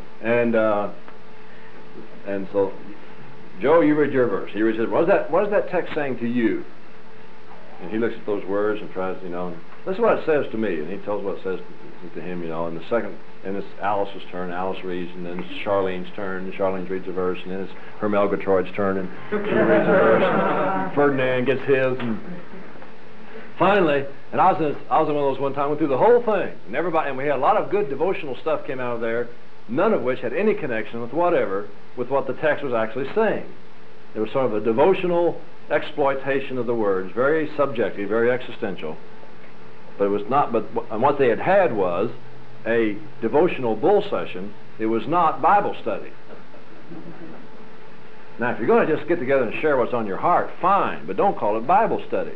And so, Joe, you read your verse. He reads it. What is that text saying to you? And he looks at those words and tries, this is what it says to me. And he tells what it says to him, And the second, and it's Alice's turn. Alice reads, and then it's Charlene's turn. And Charlene reads a verse, and then it's Hermelgatroid's turn, and she reads a verse. And Ferdinand gets his, finally, and I was in one of those one time, went through the whole thing, and we had a lot of good devotional stuff came out of there, none of which had any connection with what the text was actually saying. It was sort of a devotional exploitation of the words, very subjective, very existential. But it was not. And what they had was a devotional bull session. It was not Bible study. Now, if you're going to just get together and share what's on your heart, fine, but don't call it Bible study.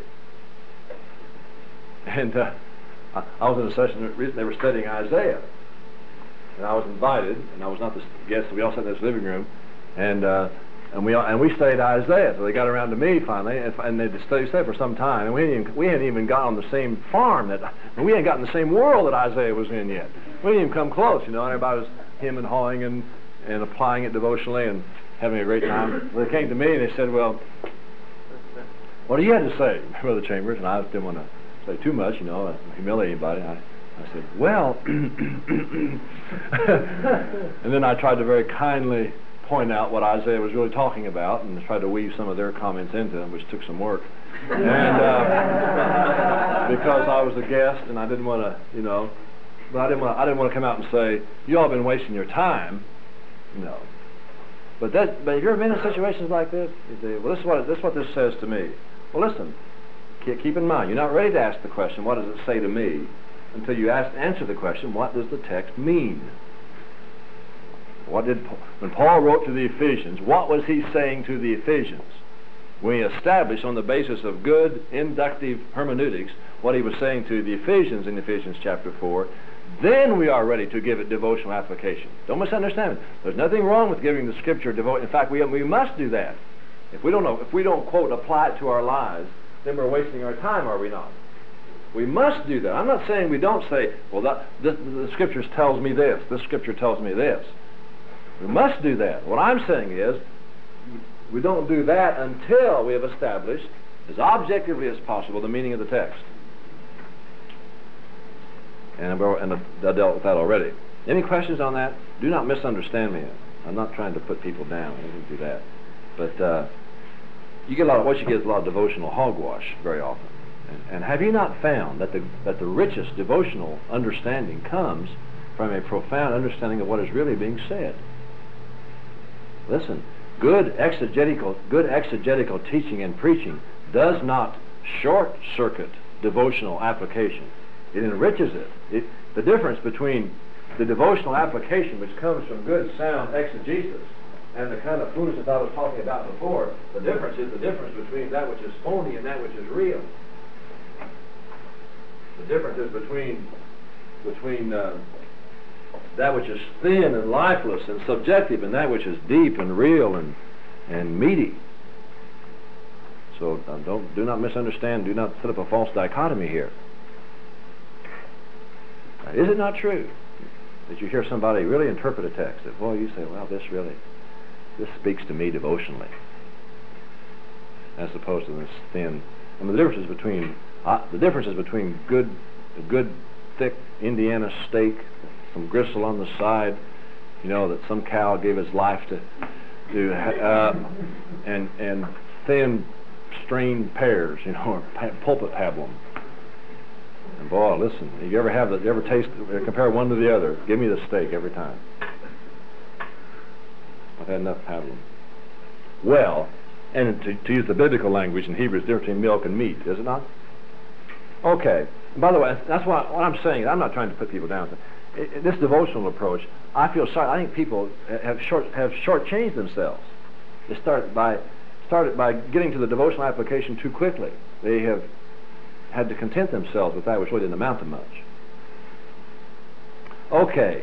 And I was in a session, they were studying Isaiah, and I was invited, and I was not the guest, so we all sat in this living room, and we studied Isaiah. So they got around to me finally, and they studied for some time, and we hadn't even got on the same farm and we hadn't gotten the same world that Isaiah was in yet. We didn't even come close, and everybody was hemming and hawing and applying it devotionally and having a great time. They came to me and they said, "Well, what do you have to say, Brother Chambers?" And I didn't want to say too much, humiliate anybody. I said, "Well," and then I tried to very kindly point out what Isaiah was really talking about, and tried to weave some of their comments into them, which took some work. And because I was a guest, and I didn't want to, but I didn't want to come out and say, "You all have been wasting your time." No. But have you ever been in situations like this? You say, "Well, this is what this says to me." Well, listen. Keep in mind, you're not ready to ask the question, "What does it say to me?" until you answer the question, "What does the text mean?" When Paul wrote to the Ephesians, what was he saying to the Ephesians? When he established on the basis of good inductive hermeneutics what he was saying to the Ephesians in Ephesians chapter 4, then we are ready to give it devotional application. Don't misunderstand it. There's nothing wrong with giving the Scripture devotion. In fact, we must do that. If we don't quote, apply it to our lives, then we're wasting our time, are we not? We must do that. I'm not saying we don't say, "Well, the Scriptures tells me this. This Scripture tells me this." We must do that. What I'm saying is, we don't do that until we have established, as objectively as possible, the meaning of the text. And I dealt with that already. Any questions on that? Do not misunderstand me. I'm not trying to put people down. I don't do that. But you get what you get is a lot of devotional hogwash very often. And have you not found that the richest devotional understanding comes from a profound understanding of what is really being said? Listen, good exegetical teaching and preaching does not short-circuit devotional application. It enriches it. The difference between the devotional application, which comes from good, sound exegesis, and the kind of foolishness I was talking about before, the difference is the difference between that which is phony and that which is real. The difference is between that which is thin and lifeless and subjective and that which is deep and real and meaty. So do not misunderstand. Do not set up a false dichotomy here. Now, is it not true that you hear somebody really interpret a text that, boy, you say, "Well, this this speaks to me devotionally," as opposed to this thin. I mean, the difference is between a good thick Indiana steak, some gristle on the side, that some cow gave his life to and thin strained pears, or pulpit pablum. And boy, listen, you ever taste, compare one to the other? Give me the steak every time. I've had enough pablum. Well, and to use the biblical language in Hebrew, it's different between milk and meat, is it not? Okay. By the way, that's what I'm saying. I'm not trying to put people down. This devotional approach, I feel sorry. I think people have shortchanged themselves. They started by getting to the devotional application too quickly. They have had to content themselves with that which really didn't amount to much. Okay.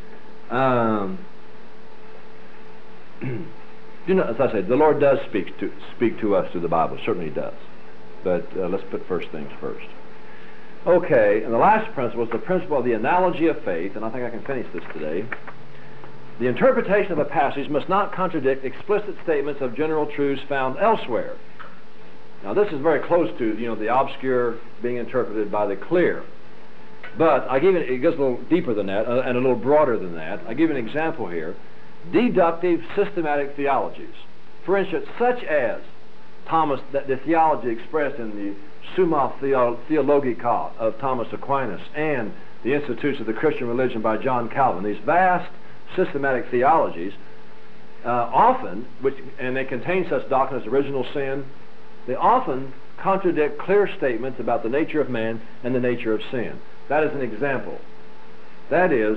As I say, the Lord does speak to us through the Bible. Certainly He does. But let's put first things first. Okay, and the last principle is the principle of the analogy of faith, and I think I can finish this today. The interpretation of a passage must not contradict explicit statements of general truths found elsewhere. Now, this is very close to, the obscure being interpreted by the clear. But it goes a little deeper than that, and a little broader than that. I give you an example here. Deductive systematic theologies. For instance, such as Thomas, the theology expressed in the Summa Theologica of Thomas Aquinas and the Institutes of the Christian Religion by John Calvin. These vast systematic theologies, often, and they contain such doctrines as original sin, they often contradict clear statements about the nature of man and the nature of sin. That is an example. That is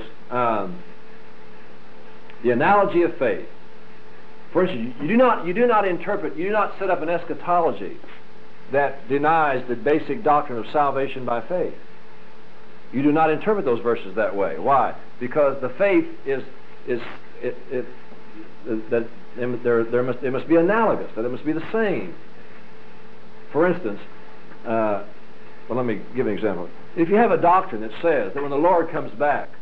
the analogy of faith. For instance, you do not set up an eschatology that denies the basic doctrine of salvation by faith. You do not interpret those verses that way. Why? Because the faith it must be analogous, that it must be the same. For instance, well, let me give an example. If you have a doctrine that says that when the Lord comes back,